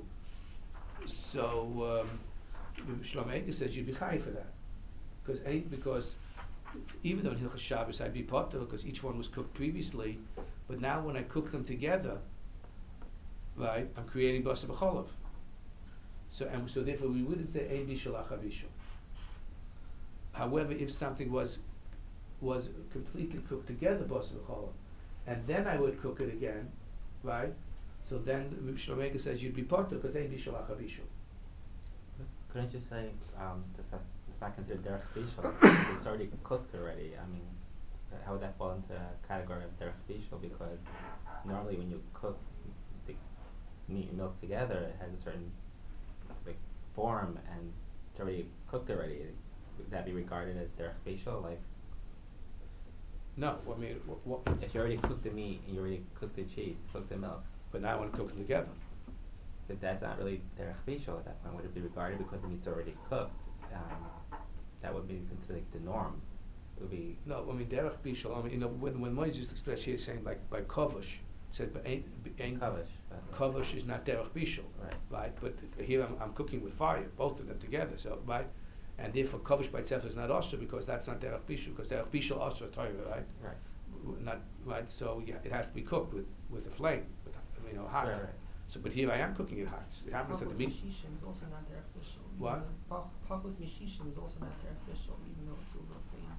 so um, Shlomo Eiger says you'd be chayiv for that, because because even though in Hilchas Shabbos I'd be potter because each one was cooked previously, but now when I cook them together, right, I'm creating basar b'cholav. So and so therefore we wouldn't say ein bishul achar bishul. However, if something was was completely cooked together basar b'cholav, and then I would cook it again, right? So then Shlomo Eiger says you'd be potter because ein bishul achar bishul. Couldn't you say um, this has, it's not considered derech bishul? It's already cooked already. I mean, uh, how would that fall into the category of derech bishul? Because normally when you cook the meat and milk together, it has a certain like form and it's already cooked already. Would that be regarded as derech bishul? Like, No, I mean, what, what if you already cooked the meat and you already cooked the cheese, cooked the milk, but now I want to cook them together. but that's not really derech bishul at that point. Would it be regarded because the meat's already cooked? Um, that would be considered like the norm. It would be No, I mean derech bishul. I mean, you know, when when Moshe just expressed here saying like by kovush, said but ain't ain't kavish. but- kovush is not derech bishul, Right. right? But here I'm, I'm cooking with fire, both of them together. So right, and therefore kovush by itself is not osher because that's not derech bishul because derech bishul osher Torah, right? Right. W- Not right. So yeah, it has to be cooked with with a flame, with you know hot. Right, right. So but here I am cooking it hot. It happens that the Pachos meat. mishishim is also not derech bishul. even What? though- Pach- Pachos mishishim is also not derech bishul, even though it's over a flame.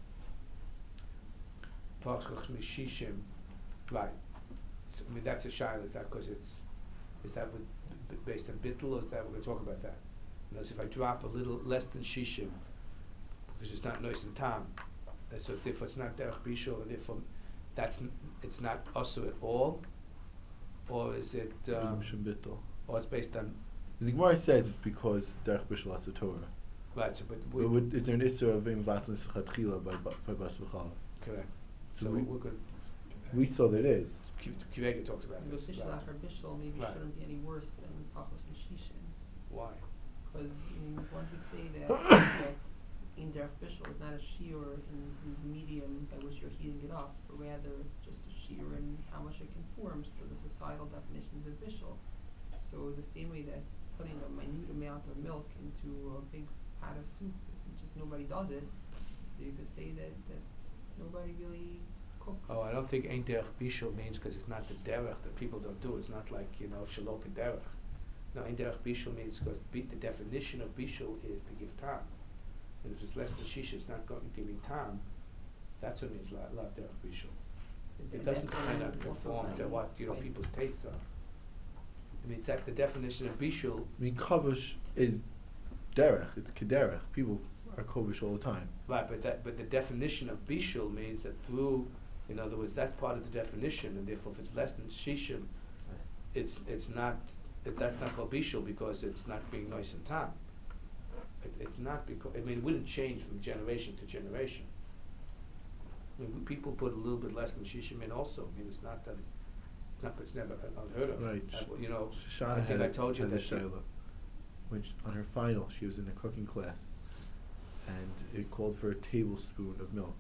Pachach mishishim, right? So, I mean that's a shaila. Is that because it's is that with, b- based on bittul or is that we're going to talk about that? You know, so if I drop a little less than shishim because it's not nice and tam, uh, so therefore it's not derech bishul and therefore that's n- it's not also at all, or is it um, Shembittel. or it's based on The Gemara says it's because derech bishul has the Torah. right? So but we, But would, is there an issur of im vatn sechatchila by ba- by bas b'chalav? correct. So So, we- we're good. We saw that it is. Kivega talks about And this. bishul right. achar bishul maybe Right. shouldn't be any worse than pachos mishishim. Why? Because I mean, once we say that, that in derech bishul is not a shiur in, in the medium by which you're heating it up, but rather it's just a shiur in how much it conforms to the societal definitions of bishul. So the same way that putting a minute amount of milk into a big pot of soup is just nobody does it, you could say that, that nobody really cooks. Oh, I don't think ein derech bishul means because it's not the derech that people don't do. It's not like you know shalok and derech. No, ein derech bishul means because the definition of bishul is to give time, and if it's less than shisha, it's not going giving time. That's what it means la la derech bishul. And It that's doesn't why kind I'm of also conform to finding what you know when- people's tastes are. I mean, it's that the definition of bishul. I mean, kavush is derech. It's kederech. People are kovish all the time. Right, but that but the definition of bishul means that through, in other words, that's part of the definition, and therefore if it's less than shishim, it's it's not it, that's not called bishul because it's not being nice and tam. It, it's not because I mean it wouldn't change from generation to generation. I mean, we- people put a little bit less than shishim in also. I mean, it's not that it's, it's not it's never unheard of. Right. Uh, you know, Shoshana I think had, I told you had that a she- shaila. When she, on her final, she was in a cooking class, and it called for a tablespoon of milk.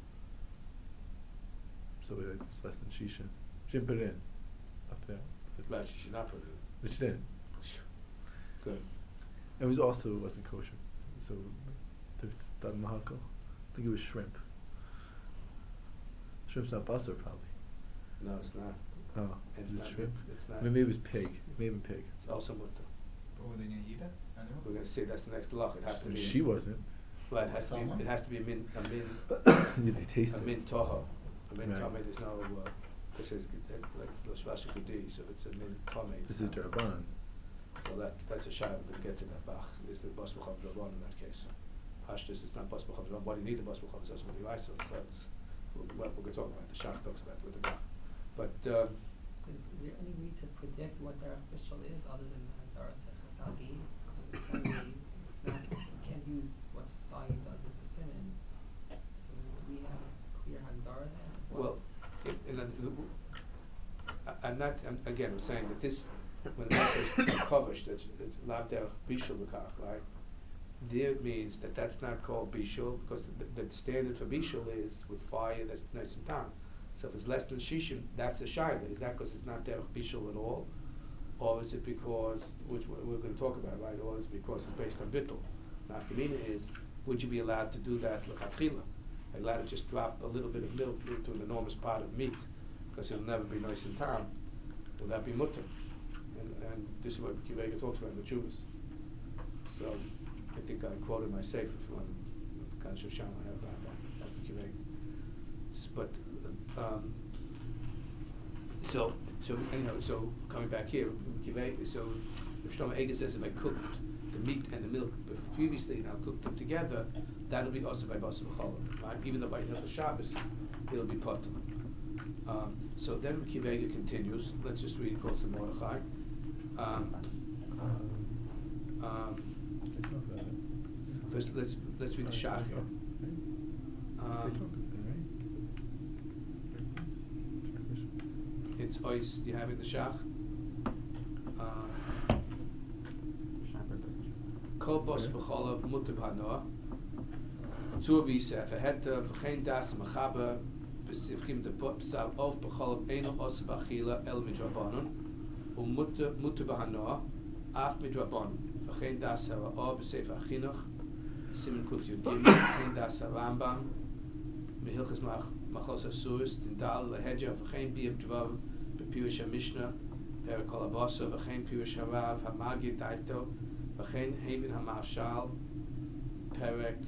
So it was less than shisha. She didn't put it in. Up there. Right, she should not put it in. But she didn't. Good. It was also it wasn't kosher. So it's done mahakal. I think it was shrimp. Shrimp's not basar probably. No, it's not. Oh, It's is it not. shrimp? It's not. Maybe it was pig. It may have been pig. It's also mutter. But were they going to eat it? Anyway? We're going to see that's the next loch. It has to be. She wasn't. Well, it has to Someone? be. It has to be a min. A min. Did they taste a it? min toho. A min Right. tome. There's no. Uh, this is uh, like l'shvasha kudi. So it's a min tome. This is Daraban. Well, that that's a shayla that gets in that bach. Is the bas b'chav rabban in that case? Pashtus, it's not bas b'chav rabban. Why do you need the bas b'chav? It's also when you isolate. So it's well, we're going to talk about. The shach talks about with the bach. But um, Is, is there any way to predict what derech bishul is other than the Hagdara Chazal gave? Because it's not really, it's not, you can't use what society does as a simon. So is, do we have a clear Hagdara then? What- well, in, in a, I, I'm not. I'm, again, I'm saying that this when that is covered, that's it's lav derech bishul b'kach, right? there it means that that's not called bishul because the, the standard for bishul is with fire that's nice and tam. So if it's less than shishim, that's a shaila. Is that because it's not derech bishul at all, or is it because, which we're going to talk about, right? Or is it because it's based on bittul? Nafkamina is, would you be allowed to do that lechatchila? Allowed to just drop a little bit of milk into an enormous pot of meat because it'll never be nice and tam. Will that be mutter? And, and this is what Kivega talks about in the Chuvas. So I think I quoted my safe if you want to kind of show Shama about that. That's Kivega. S- But um, so so anyhow, so coming back here, Kivega. So if Shlomo Eger says if I cooked the meat and the milk previously and I'll cook them together, that'll be also by Basar B'cholav, right? Even though by Hilchos Shabbos it'll be potter. Um, so then Kivega continues. Let's just read Kol to Mordechai. Um, um, first, let's let's read the Shach. Um, it's Ois. You have it, the Shach. Um, Kol Basar B'cholav Mutar B'hanoah. Two of these, if I had to, v'chein das mechaber, b'sivkim de psal of b'cholav eino os b'achila el midrabanon, u'muter b'hanoah, af midrabanon, v'chein das hara'ah b'sefer achinuch, simen kuf yud gimel, v'chein das harambam, mehilchas machos asuris, tindal lehedja, v'chein biyab dvav, b'pirush ha-mishnah, perak kol abasa, v'chein pirush harav, ha-magid daito, v'chein hevin ha-marshal, perak.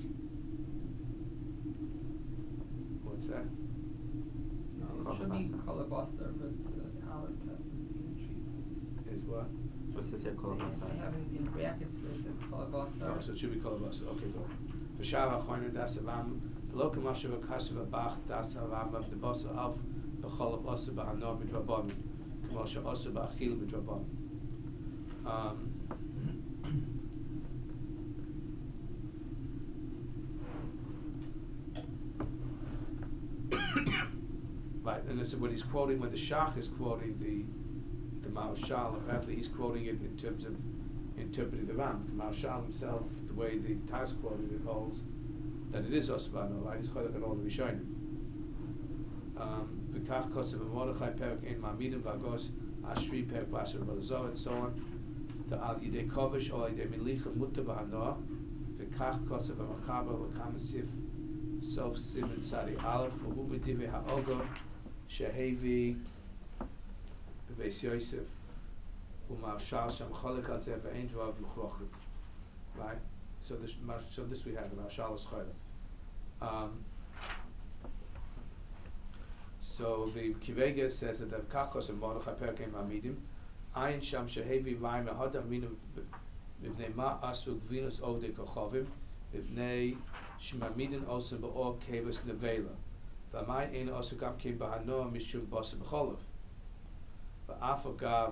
What's that? It should be kolabasa, but uh, Aleph has this in tree. Is what? So it says here kol They, basar. they have in, in brackets here it says kolabasa. Oh, so it should be kolabasa. Okay, good. V'shar ha'choyner das havam, v'lo k'mashav ha'kashav ha'bach das havam of the basar av b'cholav osu b'hanor midrabanon, k'mosha osu b'achil midrabanon. Um, Right, and this is what he's quoting when the Shach is quoting the the Maharshal. Apparently, he's quoting it in terms of interpreting the Ram. The Maharshal himself, the way the Taz quoted it, holds that it is Osbano. Right, he's cholek on all the Rishonim. V'kach kosev Mordechai perik ein ma'amidim v'agos ashri perik basar b'lazor and so on. The al yidei kovish or yidei milicha mutar b'hanoah. V'kach kosev v'machaber v'kamasif sof simin sadi aleph v'ubedive ha'ogo. Shehevi Bebeis Yosef Umarshal Sham Cholek Al Zeh Ve'ein Dvav L'chlochim. Right? So this, so this we have in Marshal is Cholek. Um, so the Kivega says that the Kachos and Mordechai Perkem Amidim Ayin Sham Shehevi Vayim Ahadam Minu V'bnei Ma Asuk Venus Ovdei Kochovim V'bnei Shemamidin Osem Ba'or Kevus Nevela V'amai ein also gam kim b'hanoah mishum basar b'cholav. V'af agav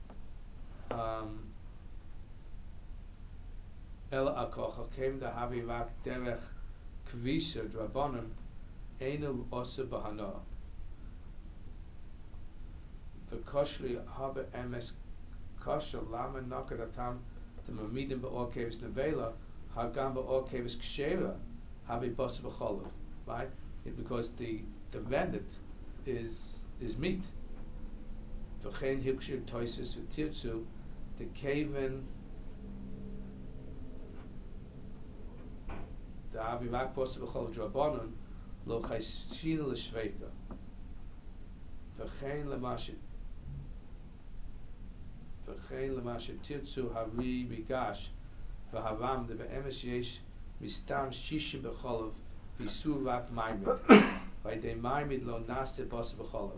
el akocha kem dahavi rak derech kvisa drabanan einu also b'hanoah. V'koshli habe emes kosher lama nakadatam t'mamidim ba'or kevis nevela hagam ba'or kevis kshera havi basar b'cholav. Right? It, because the the rennet is is meat. V'chein hikshir toisus v'tirtzu the kaven the avimak basar b'cholav drabanan lo chayshina l'shveika. V'chein l'mashet v'chein l'mashet tirtzu hari bigash v'havam de be'emes yesh mistam shishim b'cholav v'surat maimid by the maimid lo nase basar b'cholav.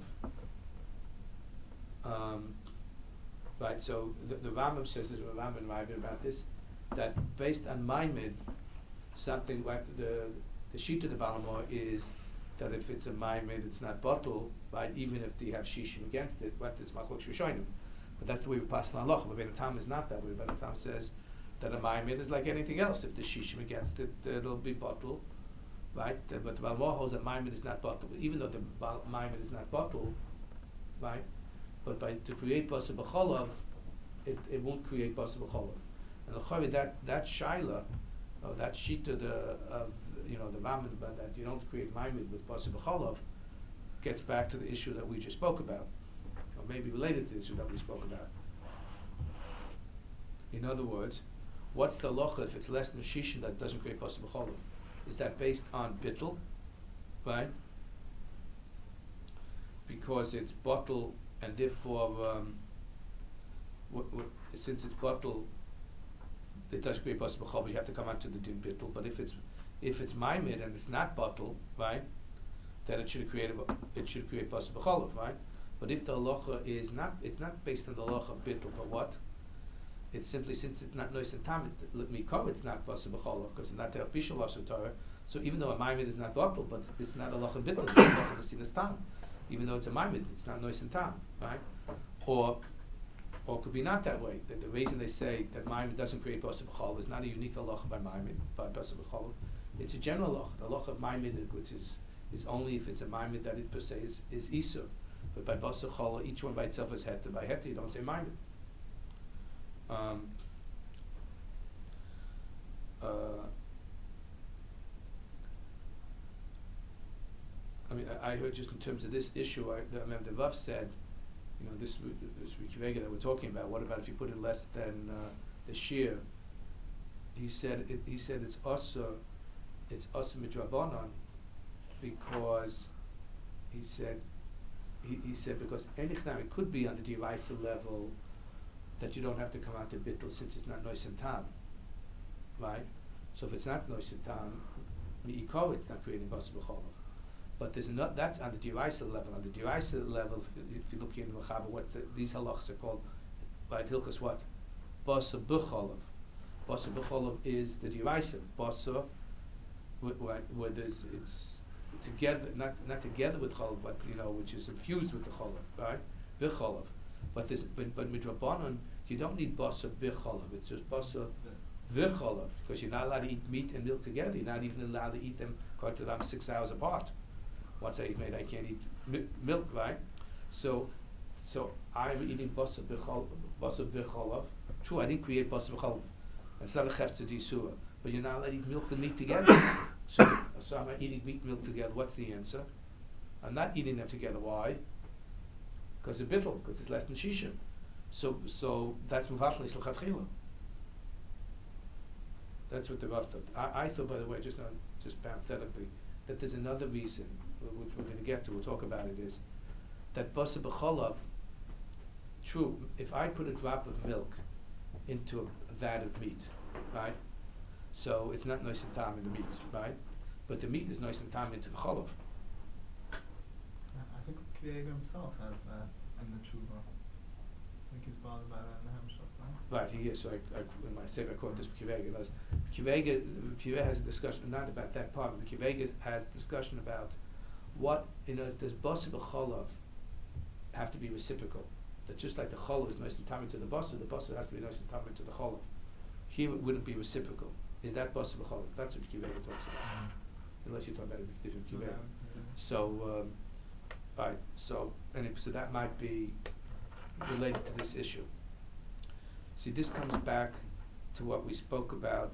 Um, right, so the, the Rambam says, the Rambam Maimid about this, that based on maimid, something like the the sheet of the Balamor is that if it's a maimid, it's not bottle, right? Even if they have shishim against it, what is machlok shushonim? But that's the way we pass on halacha. But the Tam is not that way. But the Tam says that a maimid is like anything else. If there's shishim against it, it'll be bottle. Right, uh, but the Balmor holds that Maimid is not bottled. Even though the Bal- Maimid is not bottled, right? But by to create Basar B'cholav, it, it won't create Basar B'cholav. And the that that shaila uh, that shita the of you know the mamid about that you don't create mamid with basa b'cholov gets back to the issue that we just spoke about, or maybe related to the issue that we spoke about. In other words, what's the locha if it's less than shishin that doesn't create basa b'cholov? Is that based on bittul, right? Because it's bottle and therefore um, w- w- since it's bottle, it does create basa b'cholov. You have to come out to the din bittul. But if it's if it's maimid and it's not bottle, right, then it should create a, it should create basa b'cholov, right? But if the halacha is not, it's not based on the halacha bittul, but what? It's simply since it's not nois and tam, let me come. It's not basa b'cholov because it's not the bishul lashon Torah. So even though a maimid is not bottle, but this is not a halacha bittul, it's a halacha b'sinas tam. Even though it's a maimid, it's not nois and tam, right? Or Or it could be not that way. The, the reason they say that Maimon doesn't create Basa B'chol is not a unique halacha by Maimon, by Basa B'chol. It's a general halacha. The halacha of Maimon, which is is only if it's a Maimon that it per se is, is Isur. But by Basa B'chol, each one by itself is Heta. By Heta, you don't say Maimon. Um, uh, I mean, I, I heard just in terms of this issue, I, the, I mean, the Rav said, you know, this this Rikivega that we're talking about. What about if you put it less than uh, the shear? He said it, he said it's also it's also midrabanan because he said he, he said because anything it could be on the derisa level that you don't have to come out to bittul since it's not nois and tam, right? So if it's not nois and tam, mi'iko it's not creating basa b'cholov. But there's not, that's on the derisa level. On the derisa level, if, if you look in the Mechaber, what the, these halachas are called, by Hilchas what? Basa b'cholov. Basa b'cholov is the derisa. Basa, where, where there's, it's together, not not together with cholov, but you know, which is infused with the cholov, right? B'cholov. But there's, but, but midrabanan, you don't need basa b'cholov. It's just basa v'cholov, because you're not allowed to eat meat and milk together. You're not even allowed to eat them according to them six hours apart. Once I eat meat, I can't eat mi- milk, right? So, so I'm eating basa b'cholov. True, I didn't create basa b'cholov. It's not a chefta d'isura, but you're not allowed to eat milk and meat together. so, so I'm not eating meat and milk together. What's the answer? I'm not eating them together. Why? Because it's bittul, because it's less than shisha. So, so that's muvafli l'chatchila. That's what the Rav thought. I, I thought, by the way, just on, just parenthetically, that there's another reason, which we're going to get to, we'll talk about it, is that basa b'cholav, true, if I put a drop of milk into a vat of meat, right, so it's not nice and tam in the meat, right, but the meat is nice and tam into the cholav. I think Kiega himself has that in the tshuva. I think he's bothered by that in the Hemshach, right? Right, he is. So I, I, in my sefer, I quote this Kivega. Kivega, Kivega has a discussion not about that part, but Kivega has a discussion about what, you know, does basa b'cholav have to be reciprocal? That just like the cholav is nice and tamid to the basa, the basa has to be nice and tamid to the cholav. Here it wouldn't be reciprocal. Is that basa b'cholav? That's what Kivega talks about. Mm-hmm. Unless you're talking about a different Kivega. Yeah, yeah. So, um, right. So, anyway, so that might be related to this issue. See, this comes back to what we spoke about.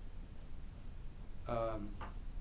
Um,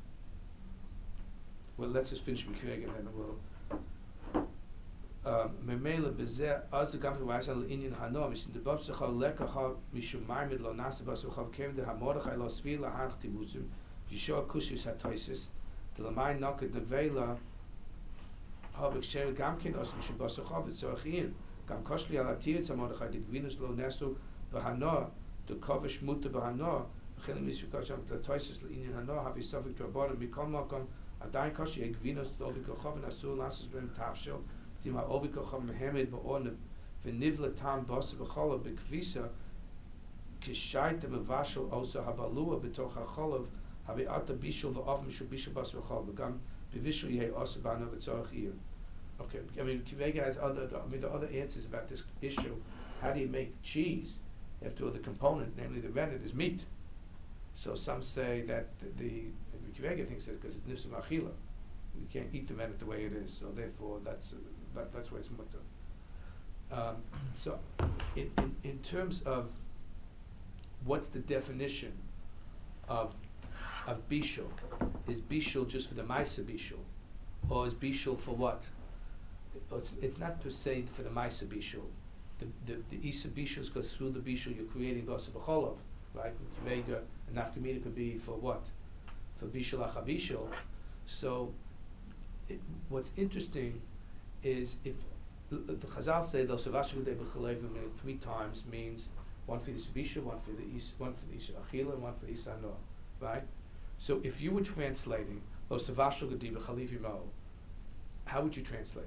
well, let's just finish with Craig and then we'll. Memela bezer az the gamle weisel in in Hanoi is the Babs chal lekker ha mishum marmid lo nase bas we gav kevde ha morgen lo svila hart tivuzum yeshua kushis hat toises the lamai nok the vela hab ich shel gamkin aus mishum bas gav so gehen gam kostli ala tier zum morgen die Venus lo naso behano the kovish mutte behano beginnen mis kasham the toises in in Hanoi have is sofik drabon mi kom kom a dai koshi ek Venus do vi gav na so nasos beim tafshel Tima ovikocham mehemed ba'on v'nivla tam basa b'cholav b'kvisa k'shayta mevashel osa habalua b'toch ha'cholav havi'ata bishul v'ov mishu bishul basa b'cholav v'gam b'vishul yeh osa b'ano v'tzorach ir. Okay, I mean, Kivega has other, I mean, the other answers about this issue. How do you make cheese after the component, namely the rennet, is meat? So some say that the, the Kivega thinks that because it's nifsum achila. You can't eat the rennet the way it is, so therefore that's uh, that, that's why it's mutter. Um, so, in, in in terms of what's the definition of of bishul. Is bishul just for the ma'aser bishul, or is bishul for what? It's, it's not per se for the ma'aser bishul. The the the isa bishul goes through the bishul you're creating basa b'cholov, right? Kivega and nafkamina could be for what? For bishul achabishul. So it, what's interesting is if the Chazal say those three times means one for the Subisha, one for the Is, one for the Isha Achila, and one for the Isa Noah, right? So if you were translating Lo Savashal Gedi B'Chaliv Yimo, how would you translate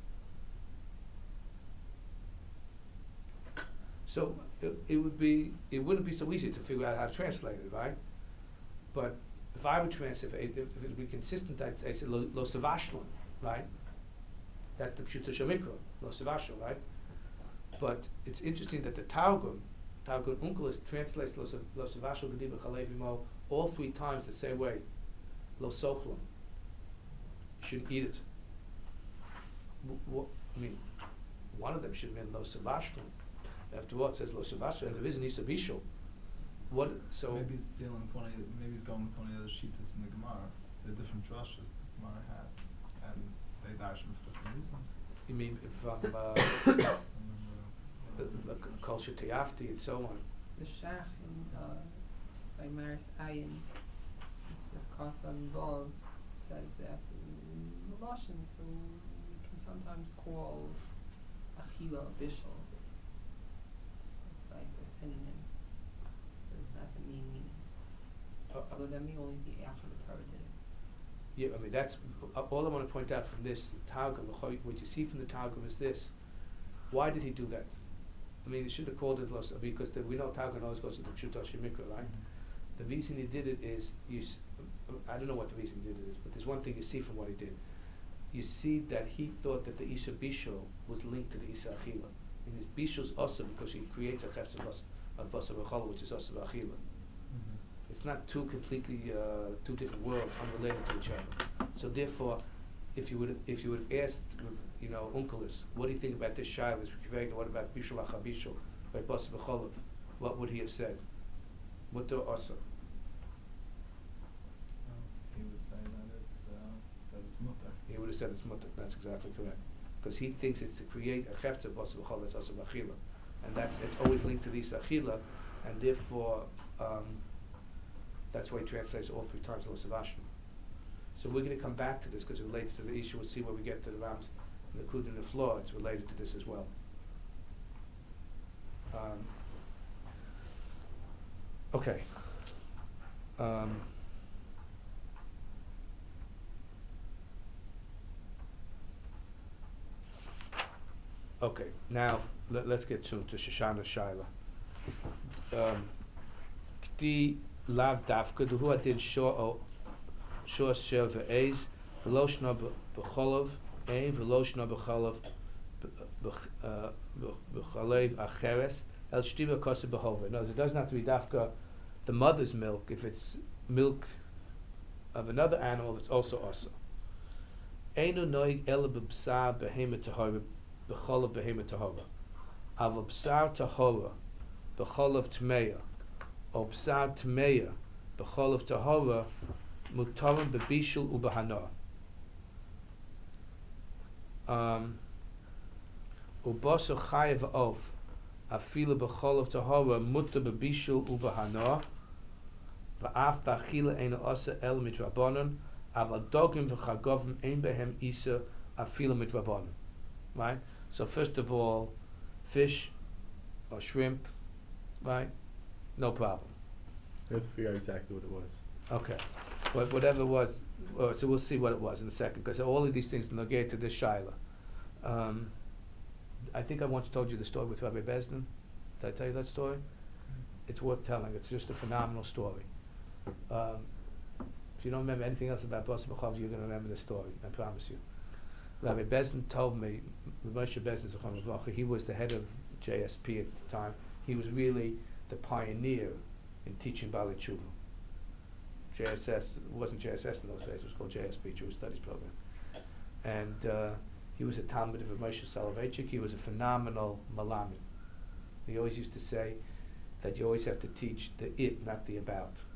it? So it, it would be, it wouldn't be so easy to figure out how to translate it, right? But if I would translate, if, if it would be consistent, I'd say Lo, lo Savashlan, right? That's the Pshuta Shemikra, Lo Savashal, right? But it's interesting that the Targum, Targum Unkelis translates Lo Savashal Gedi B'Chalev Yimo all three times the same way. Lo Sochlan. You shouldn't eat it. W- w- I mean, one of them should mean Lo Savashlan. After all, it says Lo Savashlan, and there is an Isa Bishul. What? So maybe he's dealing with one of the, maybe he's going with one of the other shitas in the Gemara. The different drushes the Gemara has, and they dash him for different reasons. you mean from uh, the culture Tayafti and so on? The Shach in uh, by Maris Ayin, it's a Kafa involved, says that in the Lashon, so we can sometimes call Achila a Bishul. It's like a synonym, but it's not the main meaning. Uh, Although that may only be after the Torah did it. Yeah, I mean that's uh, all I want to point out from this Targum. What you see from the Targum is this: why did he do that? I mean, he should have called it Los because the, we know Targum always goes to the Pshuta Shemikra, right? Mm-hmm. The reason he did it is you. S- I don't know what the reason he did it is, but there's one thing you see from what he did. You see that he thought that the Isha Bishul was linked to the Isha Achila. And his Bishul's also because he creates a chefs of Basa B'Chala, which is also Achila. Mm-hmm. It's not two completely uh, two different worlds, unrelated to each other. So therefore, if you would if you would have asked, you know, Unkelis, what do you think about this Shilas? What about Bishul Achabishul by Basa B'Chalav? What would he have said? What do also? He would say that it's uh, that it's mutter. He would have said it's mutter. That's exactly correct. Because he thinks it's to create a chefta b'asa b'chol that's also b'achila, and that's it's always linked to this achila, and therefore um, that's why he translates all three times lo savashim. So we're going to come back to this because it relates to the issue. We'll see where we get to the Rams, the Kud and the Flaw. It's related to this as well. Um, okay. Um, Okay, now let, let's get to, to Shoshana Shaila. K'ti lav dafka duhu adin shor shor sher ve'ez v'loshna b'cholov ein v'loshna b'cholov b'chalev acheres el shtiva kosa b'hova. No, it doesn't have to be dafka the mother's milk. If it's milk of another animal, it's also also. Einu noig el b'bsar behemoth tahora b'cholav behemoth tahora. Aval b'sar tahora b'cholav tmeya or b'sar tmeya b'cholav tahora mutarim b'bishul u'b'hana. Um, U'basa chayev of afila b'cholav tahora mutar b'bishul u'b'hana v'af b'achila eina asa el midrabanan aval dogim v'chagovim ein behem isa afila midrabanan. Right? So first of all, fish or shrimp, right? No problem. You have to figure out exactly what it was. Okay. But whatever it was, uh, so we'll see what it was in a second, because all of these things negate to this Shaila. Um, I think I once told you the story with Rabbi Bezdin. Did I tell you that story? It's worth telling. It's just a phenomenal story. Um, if you don't remember anything else about Basa B'Chalav, you're going to remember this story. I promise you. Rabbi Bezdin told me, Moshe Bezdin, he was the head of J S P at the time. He was really the pioneer in teaching Bali Tshuva. J S S, it wasn't J S S in those days, it was called J S P, Jewish Studies Program. And uh, he was a Talmud of Moshe Soloveitchik. He was a phenomenal Malamed. He always used to say that you always have to teach the it, not the about.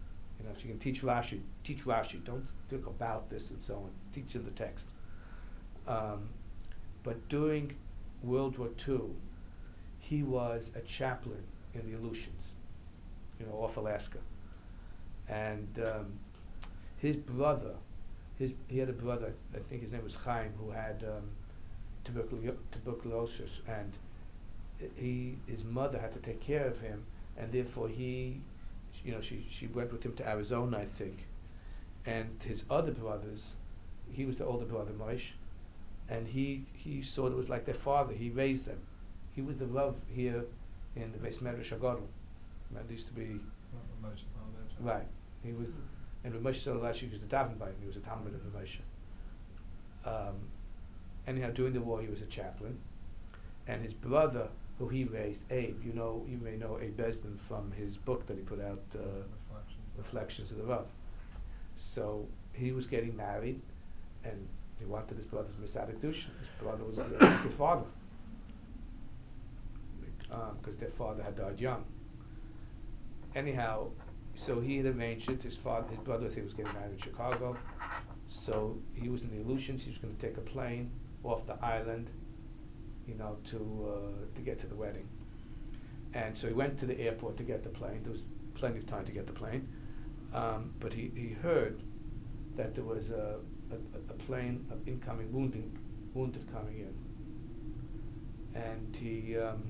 You know, if you can teach Rashi, teach Rashi. Don't think about this and so on. Teach him the text. Um, but during World War Two, he was a chaplain in the Aleutians, you know, off Alaska. And um, his brother, his he had a brother, I, th- I think his name was Chaim, who had um, tuberculo- tuberculosis, and he his mother had to take care of him, and therefore he, you know, she she went with him to Arizona, I think. And his other brothers, he was the older brother, Moshe, and he he sort of was like their father. He raised them. He was the Rav here in the Beis Medrash Hagadol. That used to be right. He was, and Rav Moshe Soloveitchik used to daven by him. He was a Talmud of Rav Moshe. Um, anyhow, during the war, he was a chaplain, and his brother, who he raised, Abe. You know, you may know Abe Besdin from his book that he put out, uh, Reflections. Reflections of the Rav. So he was getting married, and he wanted his brother's Mesadik Dush. His brother was uh, like his father, because um, their father had died young. Anyhow, so he had arranged it. His father, his brother, I think, was getting married in Chicago. So he was in the Aleutians. He was going to take a plane off the island, you know, to uh, to get to the wedding. And so he went to the airport to get the plane. There was plenty of time to get the plane, um, but he, he heard that there was a, a, a plane of incoming wounding, wounded coming in, and he um,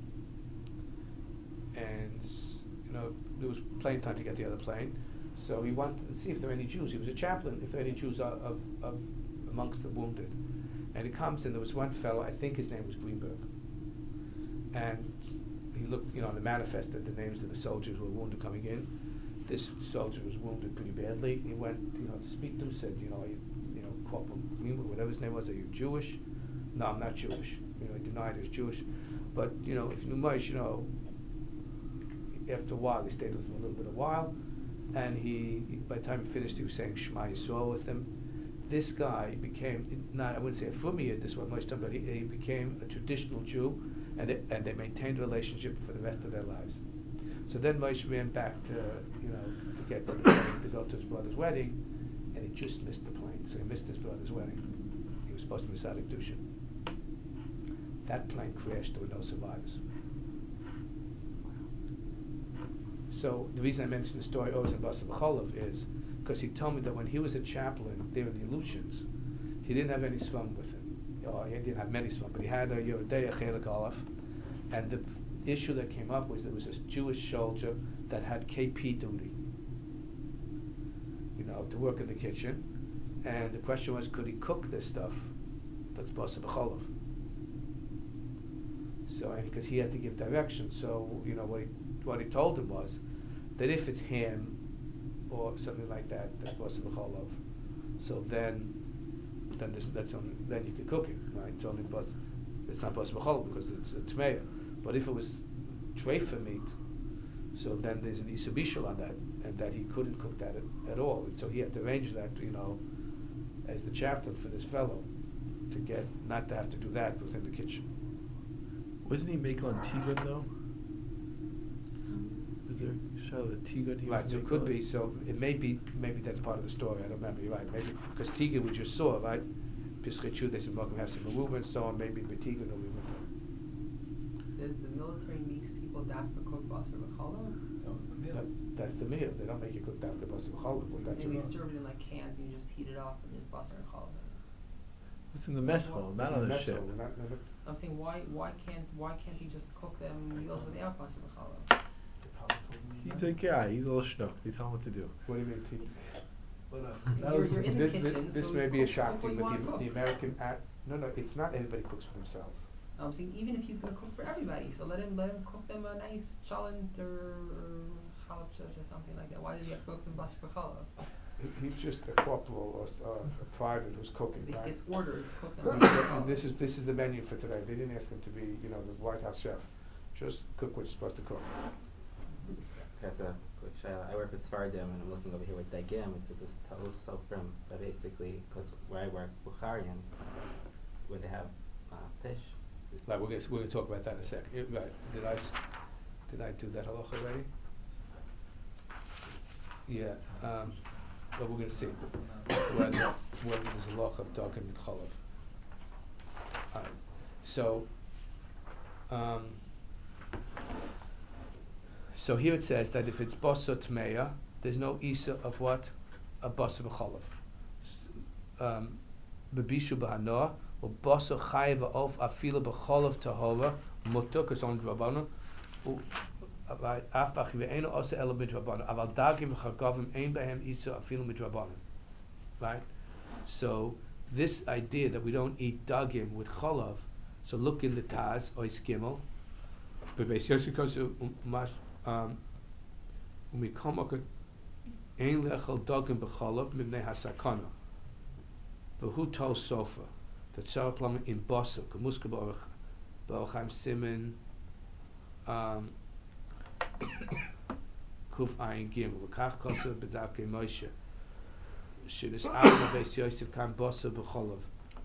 and you know there was plenty of time to get the other plane. So he wanted to see if there were any Jews. He was a chaplain. If there were any Jews of, of, of amongst the wounded. And he comes in, there was one fellow, I think his name was Greenberg. And he looked, you know, on the manifest that the names of the soldiers were wounded coming in. This soldier was wounded pretty badly. He went, you know, to speak to him, said, you know, are you, you know, Corporal Greenberg, whatever his name was, are you Jewish? No, I'm not Jewish. You know, he denied he was Jewish. But, you know, if you knew Moshe, you know, after a while, he stayed with him a little bit of while. And he, by the time he finished, he was saying Shema Yisrael with him. This guy became, not I wouldn't say a Fumiyad, this is what Moshe done, but he, he became a traditional Jew, and they, and they maintained a relationship for the rest of their lives. So then Moshe ran back to, you know, to get to the plane, to go to his brother's wedding, and he just missed the plane, so he missed his brother's wedding. He was supposed to be Sadik Dusha. That plane crashed, there were no survivors. So the reason I mentioned the story always in Basar B'Cholov is because he told me that when he was a chaplain there in the Aleutians, he didn't have any Svam with him. Or he didn't have many Svam, but he had a Yerodei Chelik Aleph. And the issue that came up was there was this Jewish soldier that had K P duty, you know, to work in the kitchen. And the question was, could he cook this stuff that's Basar B'Cholov? So, and because he had to give direction, so, you know, what he what he told him was that if it's ham or something like that, that's Basar B'Cholov. So then, then this, that's only, then you could cook it, right? It's only but it's not Basar B'Cholov because it's a tmeya. But if it was treifa meat, so then there's an isubishal on that, and that he couldn't cook that at, at all. And so he had to arrange that, you know, as the chaplain for this fellow, to get not to have to do that within the kitchen. Wasn't he making on Tigun though? Was there Charlotte Tigun? He Right, was so it making could on? be, so it may be, maybe that's part of the story, I don't remember, you're right, maybe, because Tigun we just saw, right? Pischechu, they said, welcome, have some movement, so on, maybe but Tigun will be with them. The, the military makes people dafka cook basar b'challah. That was the That, meals. that's the meals, they don't make you cook dafka basar b'cholov, but that's And they what. serve it in like cans and you just heat it up and there's basar and challah. It's in the mess hall, not on the ship. I'm saying why why can't why can't he just cook them meals without basar b'challah? They probably told me. He's a guy, he's a little schnook, they tell him what to do. What do you mean, Tigun? But, uh, that You're, was- you're in the This, this, kitchen, this so may you be a cook- shock cook to what you, you but wanna the, cook. the American act, no, no, it's not everybody cooks for themselves. I'm saying even if he's gonna cook for everybody, so let him let him cook them a nice chalent or chalapchas or something like that. Why does he have to cook them basar b'challah? He, he's just a corporal or s- uh, a private who's cooking, He right? gets orders, cook them And basar and b'challah. this is, this is the menu for today, they didn't ask him to be, you know, the White House chef, just cook what you're supposed to cook. Okay, so quick shayla. I work with Sfardim, and I'm looking over here with Dagim. It says it's Taos Sofrim, but basically, because where I work, Bukharians, where they have uh, fish. Right, we're gonna, we're gonna talk about that in a second. Yeah, right, did I, s- did I do that halacha already? Yeah, um, but we're gonna see whether, whether there's a loch of dogim and cholov. Alright, so, um, so here it says that if it's bosa tmeya, there's no isa of what? A bosa b'cholov. Um, bebishu b'hanoah, or bosa chayiv of afila b'cholov tahora, mutter, because on drabanan, right? Afach ve'eno osa elo b'drabanan, aval dagim v'chagavim ein behem isa afilu b'drabanan. Right? So this idea that we don't eat dagim with cholov, so look in the Taz, ois gimel, bebeis Yosef because umash um umikomok ein lechol dagim b'cholov mibnei hasakana. V'hu tol sofa, v'tzarech lama in bosa, k'muska b'orach b'orachim simin um kuf ayin gimel, v'kach kosa b'davkei Moshe. Shinis Abba Beis Yosef kan bosa b'cholov.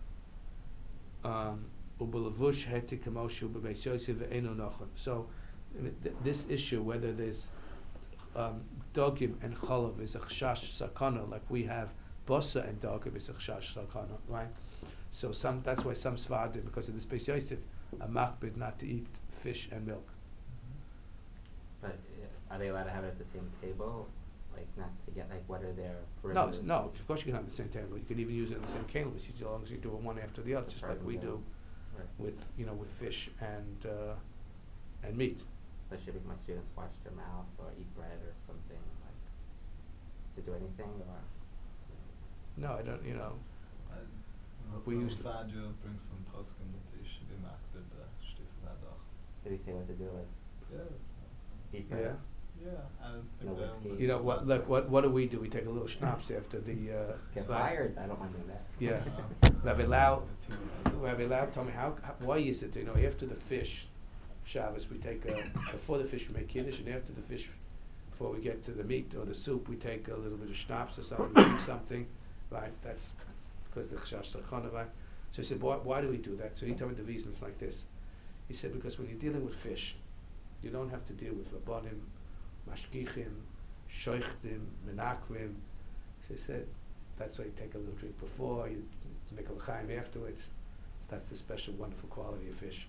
Um, ubelavush heti kamoshu b'Beis Yosef ve'eno nachon. So th- this issue, whether there's um, dogim and cholov is a chashash sakana, like we have bosa and dogim is a chashash sakana, right? So some that's why some Sfardim, because of this Beis Yosef, are makbid not to eat fish and milk. But uh, are they allowed to have it at the same table? Like not to get like what are their No, perimeters? no. Of course you can have the same table. You can even use it in the same candle, as long as you do it one after the other, just like we do Right. with you know with fish and uh, and meat. I should make my students wash their mouth or eat bread or something like to do anything or No, I don't. You know, I- We used to- Fadjo brings from Poskim that they should be makbid the Stifel Hadach. did he say what to do like Yeah. eat yeah. bread? Yeah, I No think that whiskey. one- You know what? Like what? What do we do? We take a little schnapps after the. Uh, Get right? fired? I don't mind doing that. Yeah. Uh, Rabbi Lau, the team- Rabbi Lau told me how, how. Why is it? You know, after the fish, Shabbos, we take a before the fish we make kiddush, and after the fish, before we get to the meat or the soup, we take a little bit of schnapps or something, we drink something, right? That's because the chash sakana, right? So I said, why, why do we do that? So he told me the reasons like this. He said because when you're dealing with fish, you don't have to deal with rabbanim, mashgichim, shoichtim, menakrim. So he said that's why you take a little drink before, you make a l'chaim afterwards. That's the special, wonderful quality of fish.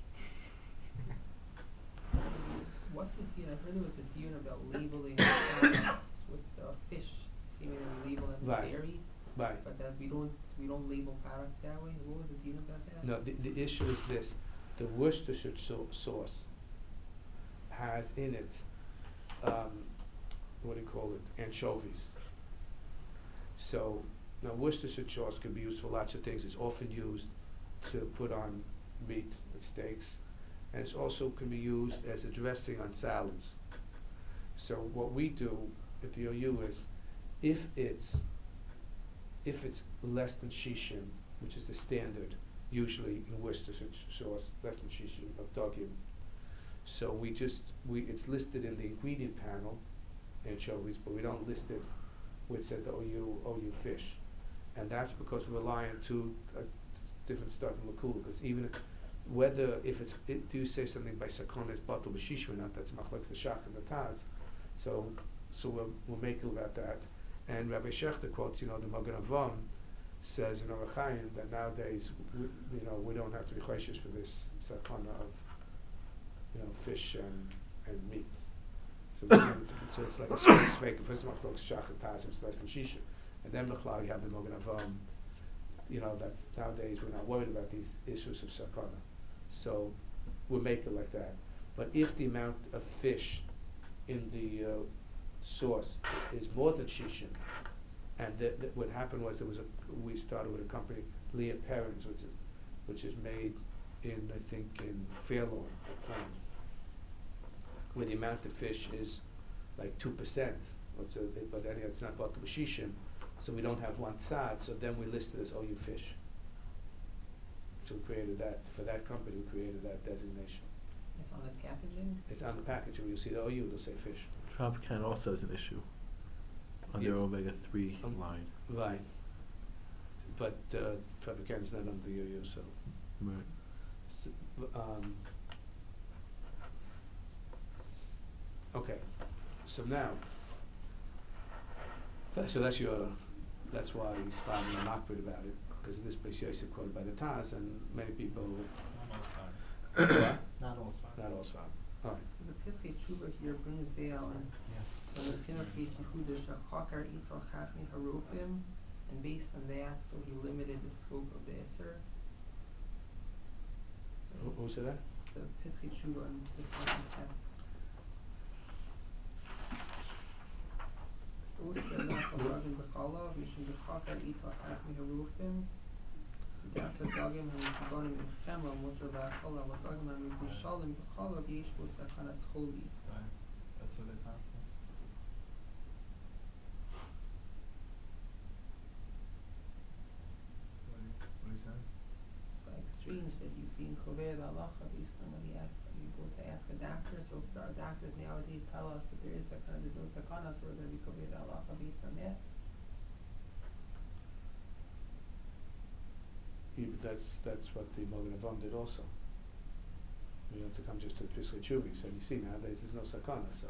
What's the deal? I heard there was a deal about labeling products with uh, fish, seemingly label them Right. dairy, Right. but that we don't we don't label products that way. What was the deal about that? No, the, the issue is this: the Worcestershire so- sauce has in it, um, what do you call it, anchovies. So now Worcestershire sauce can be used for lots of things. It's often used to put on meat and steaks, and it also can be used as a dressing on salads. So what we do at the O U is, if it's if it's less than shishim, which is the standard, usually in Worcestershire sauce, less than shishim of dogim. So we just we it's listed in the ingredient panel, anchovies, but we don't list it where it says the O U O U fish, and that's because we're relying on two uh, different stuff in Lakula. Because even if, whether if it's it, do you say something by sakona is batal b'shishim or not, that's machlok the shach and the taz. So so we're we're making about that. And Rabbi Shechter quotes, you know, the Magen Avraham says in Orach Chaim that nowadays, we, you know, we don't have to be choishes for this sakana of, you know, fish and, and meat. So, we don't- so it's like a space fake. First of all, shach and taz, it's less than shisha, and then Bechlal you have the Magen Avraham, you know, that nowadays we're not worried about these issues of sakana. So we make it like that. But if the amount of fish in the uh, sauce is more than shishim, and th- th- what happened was there was a we started with a company, Leah Perrins, which is which is made in I think in Fairlawn, a plant, where the amount of fish is like two percent, but anyhow it's not bought to shishim, so we don't have one sad. So then we listed as O U fish. So we created that for that company. We created that designation. It's on the packaging. It's on the package. When you see the O U, it'll say fish. Tropicana also has an issue on Yeah. their omega three Um, line. Right. But uh, Tropicana's not under the U U, so. Right. s- um, okay. So now, So so that's your, that's why he's finding a makbid about it, because in this place Yosef quoted by the Taz, and many people, Not all Sfar. what? Not all Sfar. Not all Sfar. All right. So the Piskei Tshuva here brings down Yeah. the Lefina case in Huda Shachakar Yitzal Chachmi Harufim, and based on that, so he limited the scope of the Isser. Who, So who said that? the Piskei Tshuva and Sifat Tess. Osa Nachal Dagim B'Chalav, Mishum B'Chakar Yitzal Chachmi Harufim. Dafka Dagim HaMikibonim B'Chema, Mutter La'Chalav, Dagim HaMikushalim B'Chalav, Yesh Bo Sakanas Choli. Right. That's what they passed me. What do you, what do you say? It's like strange that he's being kover the halacha based on when he asked, you go to ask a doctor, so if our doctors nowadays tell us that there is sakana, there's no sakana, so we're going to be kover the halacha based on that. Yeah, but that's, that's what the Mogen Avon did also. You have to come just to the Piskei Tshuva. He said, you see, nowadays there's no sakana, so.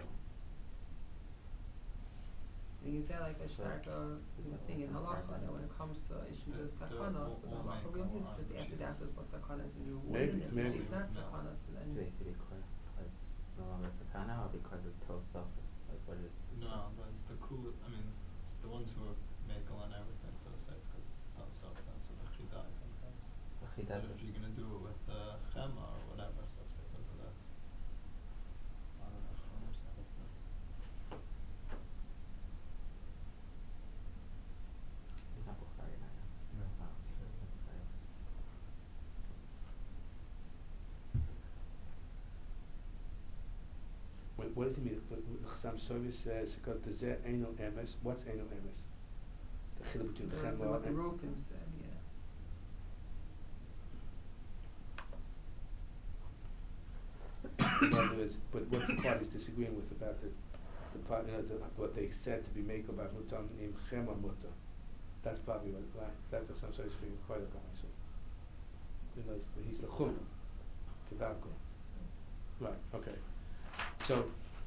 And you say like a start a thing in halacha that when it comes to issues of The- the sakana, will- so the will halacha make really is a just lot ask the of doctors what sakana is and you Maybe- avoid it. If maybe. it's not No. sakana, so then Do they see because it's no longer sakana or because it's toast suffer? Like what is it? No, the the cool. I mean, it's the ones who are makel and everything. So it's because it's tough stuff. That's what the chidai thing says. He But does if it. you're gonna do it with uh, chema or whatever, so it's because of that. I don't know if I understand what that's. You're not Bukhari now. No. Oh, So- that's right. What, what does it mean? The the Chassam Sofer says, because the Zeh Eino Emes, what's Eino Emes? The chiluk between the, the the, Chemla what the and. Rofim said, yeah. In other words, but what the party's disagreeing with about the, the part, you know, the, what they said to be make about mutam im chema muta. That's probably what, right? That's the some sort of being quite a guy, so. You know, he's the chum, kedavko. Right, okay. So,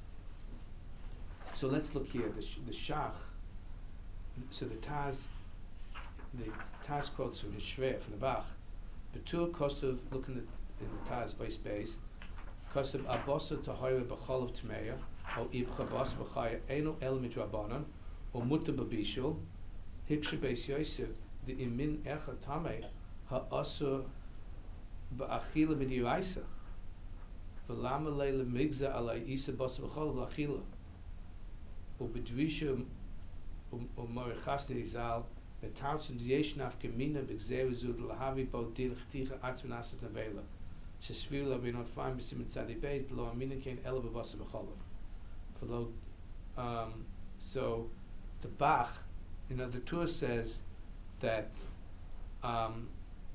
so let's look here, the, sh- the shach, so the Taz, the Taz quotes from his Shver, from the Bach, Betur Kosov, looking at, in the Taz, by space, Kosov Abosa Tahoyre B'cholov Tmeya, O Ibcha Bas B'chaya, Eno El Midrabanan, O Mutta Babishul, Hiksha Beis Yosef, the Imin Echa Tameh, Ha Asur Ba'achila B'diraisa, V'lama Leila Migza Alay Isa Bas B'cholov L'achila, O B'drisha O Morichasni Zal, V'tartzun Yesh Nafkamina B'gzeh Zud L'havi Bo Dil Chticha Atzman Asas Nevela, Shesvir La B'inot Fine B'sim Tzadi Beis, Lo Amina Kein Ela B'basa B'cholov. For lo, um, so the Bach, you know, the Tur says that um,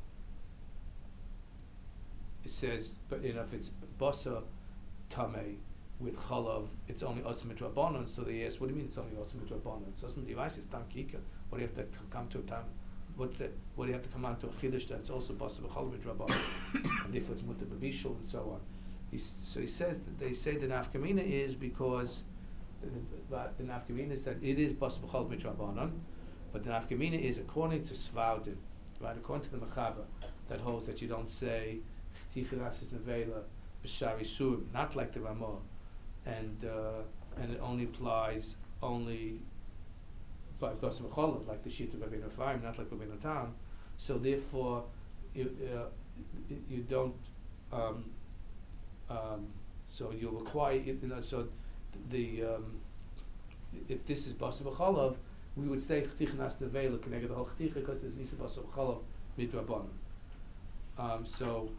it says, but you know, if it's Basa Tameh with Cholov, it's only Osmet Rabbanon. So they ask, what do you mean it's only Osmet Rabbanon? It's Osmet Device, it's Tam Kika. What do you have to c- come to a time? What's the, what do you have to come on to a Chiddush that's also Basa B'cholov with Rabbanon? And therefore it's Mutter B'bishul and so on. He's, so he says that they say the nafkamina is because the, the, the nafkamina is that it is Basa B'cholov with Rabbanon, but the nafkamina is according to Svaudim, right? According to the Mechava, that holds that you don't say Chtichirasis Nevela B'shari Sur, not like the Ramah. And uh, and it only applies only by Basa B'cholov, like the sheet of Rabbeinu Ephraim, not like Rabbeinu Tam. So therefore, you uh, you don't. Um, um, so you require, you know. So the um, if this is Basa B'cholov, we would say Chtichnas Nevela Keneged the whole Chticha because there's Isa Basa B'cholov Midrabanan. Um, so.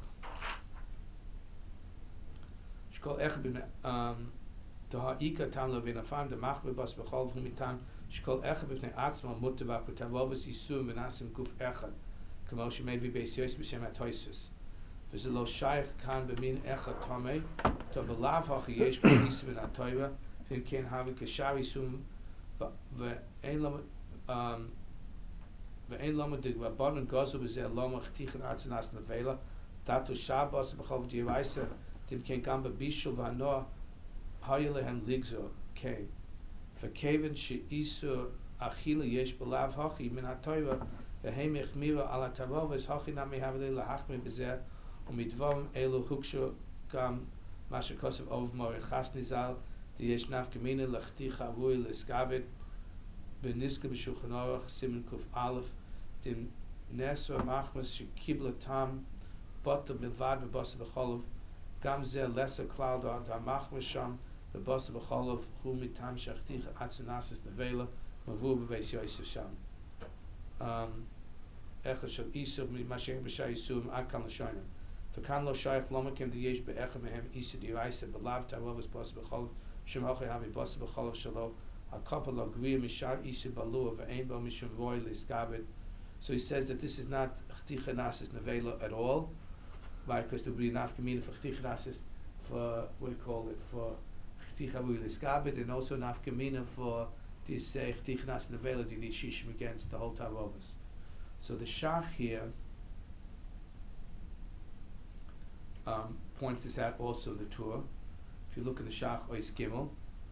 Shkol echad b'ne um to ha'ika tam lo b'nei afam the machve bas b'chol v'chum mitam shkol echad b'nei atzma mutter v'akutam lovus yisur v'nasim guf echad kamo shemevi beis yos b'shem ha'toisvis v'ze lo shayach kan b'min echad tamei to b'lav ha'chi yesh b'yis v'natoyva v'im ken havi k'shar yisum v'ein lo um v'ein lo m'dig v'abonon gozu b'zeh lo m'chtichan atzanas nevela datu shabbos b'chol v'divaisa Tim ken gam b'bishul v'anoah hayel lehem ligzo came. For Kevin she isur achila yesh belav hachi min hatoyva vehem echmira ala tavovas hachi nami havli lahachmi bezeh umidvom elu hukshu gam masha kosev ov mori chasni zal the yesh nafkamina lechticha avui leskabit beniska b'shulchan aruch simin kuf aleph dim nesra machmas shekibla tam bota milvad v'basa b'cholov gam zeh lesser cloud on da machmas sham v'basa b'cholov hu mitam shechticha atzinasis nevela mavu b'beis yoyser sham um echad shel isur mashen b'shay yisum akam l'shoynim v'kan lo shayach lomakim diyesh be'echad mehem isur diraisa b'lav ta'rovas basa b'cholov shem ochei havi basa b'cholov shalo hakapel lo gvir mishar isur balua v'ein bo mishum roy liskabed. So he says that this is not chticha nasis nevela at all, right? Because there would be an nafkamina for chticha nasis for what do you call it for chticha roy liskabed, and also an nafkamina for this say chticha nasis nevela do you need shishim against the whole ta'rovas. So the Shach here um, points this out also in the Torah. If you look in the Shach Ois Gimel,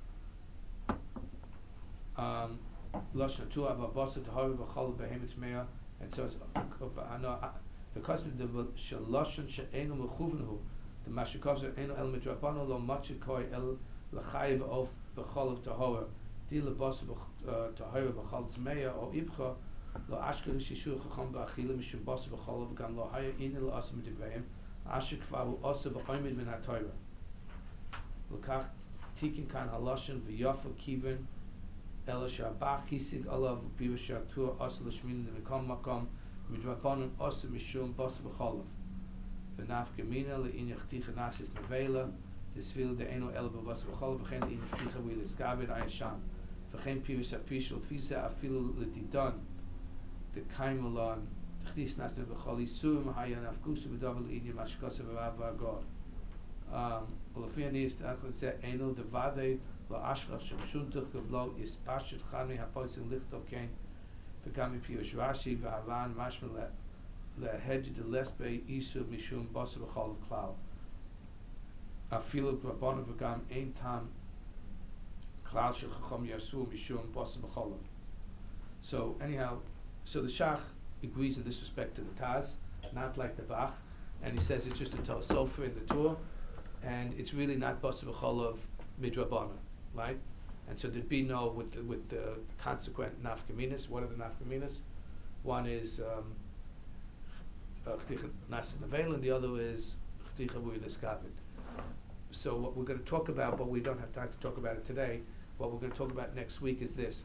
um, Lashon Torah Avabasa Tahari V'Chol Behemet Meya, and so it's the custom of the Shalashon She'enu Mechuvenu, the Mashikosher Enu El Midrabano Lo Machikoi El L'Chayiv of B'Chol of Tahora, Di L'Basa Tahari V'Chol Meya or Ibcha. Lo ashkel shishur chacham ba'achila mishum basa v'cholav gam lo haya ina lo asa medivreim asher kvaru asa v'oimid min ha'torah. L'kach tikin kan haloshen v'yofa kivin ela sha'abach hisig olav b'ira sha'atur asa l'shmin l'mekom makom midrabanon asa mishum basa v'cholav v'naf gemina le'in yachticha nasis nevela desvil de'eno ela b'basa v'cholav v'chen le'in yachticha v'iliskabed ayasham v'chen pirush ha'prishul fiza afilu l'didon the kaimalon tchdis nasne b'chol isur mahayan afkusu b'davel inyam mashkasa v'rav God. Um, Olafian is that said eno devade lo ashkach shemshuntuch gavlo is pashet chami hapotzin lichtov kain v'gami piyush Rashi v'haran mashma lehedj de lesbe isur mishum basa b'chol of klal afilu rabbanon v'gam ein tam klal shechacham yasu mishum basa b'chol. So anyhow, so the Shach agrees in this respect to the Taz, not like the Bach, and he says it's just a sofer in the Torah, and it's really not basa b'chol of midrabana, right? And so there'd be no with the, with the consequent nafkaminas. What are the nafkaminas? One is chticha nasis nevela, and the other is chticha v'ui l'skabed. So what we're going to talk about, but we don't have time to talk about it today. What we're going to talk about next week is this.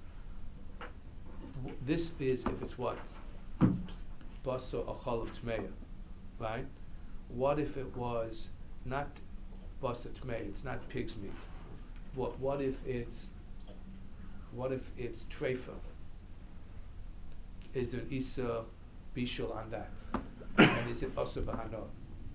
This is if it's what basa achal of tmeya, right? What if it was not basa tmeya? It's not pig's meat. What what if it's what if it's treifa? Is there an isa bishul on that? And is it also bahano?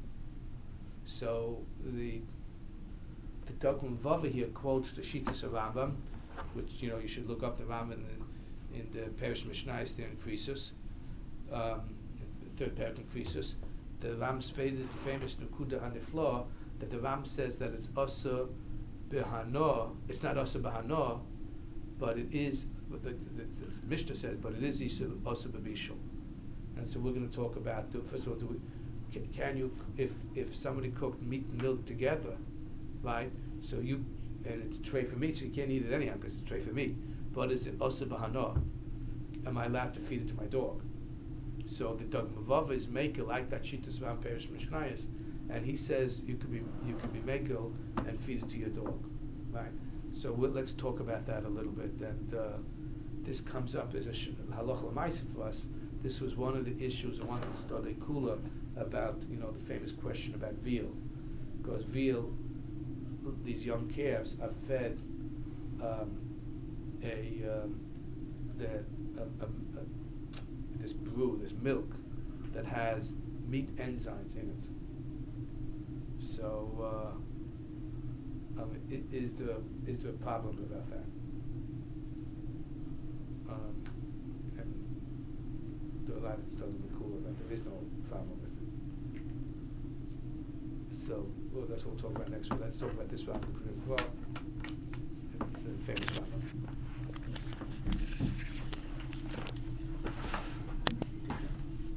So the the Dogman Vava here quotes the Shitas of Rambam, which you know you should look up the Rambam in the, in the Perish Mishnayos there in Krisus, um, the third parak in Krisus. The Ram's famous Nukuda on the floor that the Ram says that it's also behano. It's not also behano, but it is. But the, the, the Mishnah says, but it is also bebishul. And so we're going to talk about. First of all, do we, can, can you if if somebody cooked meat and milk together, right? So you and it's a tray for meat, so you can't eat it anyhow because it's a tray for meat. But is it also bahano? Am I allowed to feed it to my dog? So the Dog Mavava is maker like that Shitas Ram Perish Mishnayos, and he says you could be you could be maker and feed it to your dog, right? So we'll, let's talk about that a little bit. And uh, this comes up as a halach l'maisa for us. This was one of the issues I wanted to study Kula about, you know, the famous question about veal, because veal, these young calves are fed um, a, um, the, a, a, a this brew, this milk that has meat enzymes in it. So, uh, um, I- is there is there a problem about that? Um, and there are a lot of stuff to be cool about. There is no problem with it. So, well, that's what we'll talk about next week. Let's talk about this one. It's a famous one.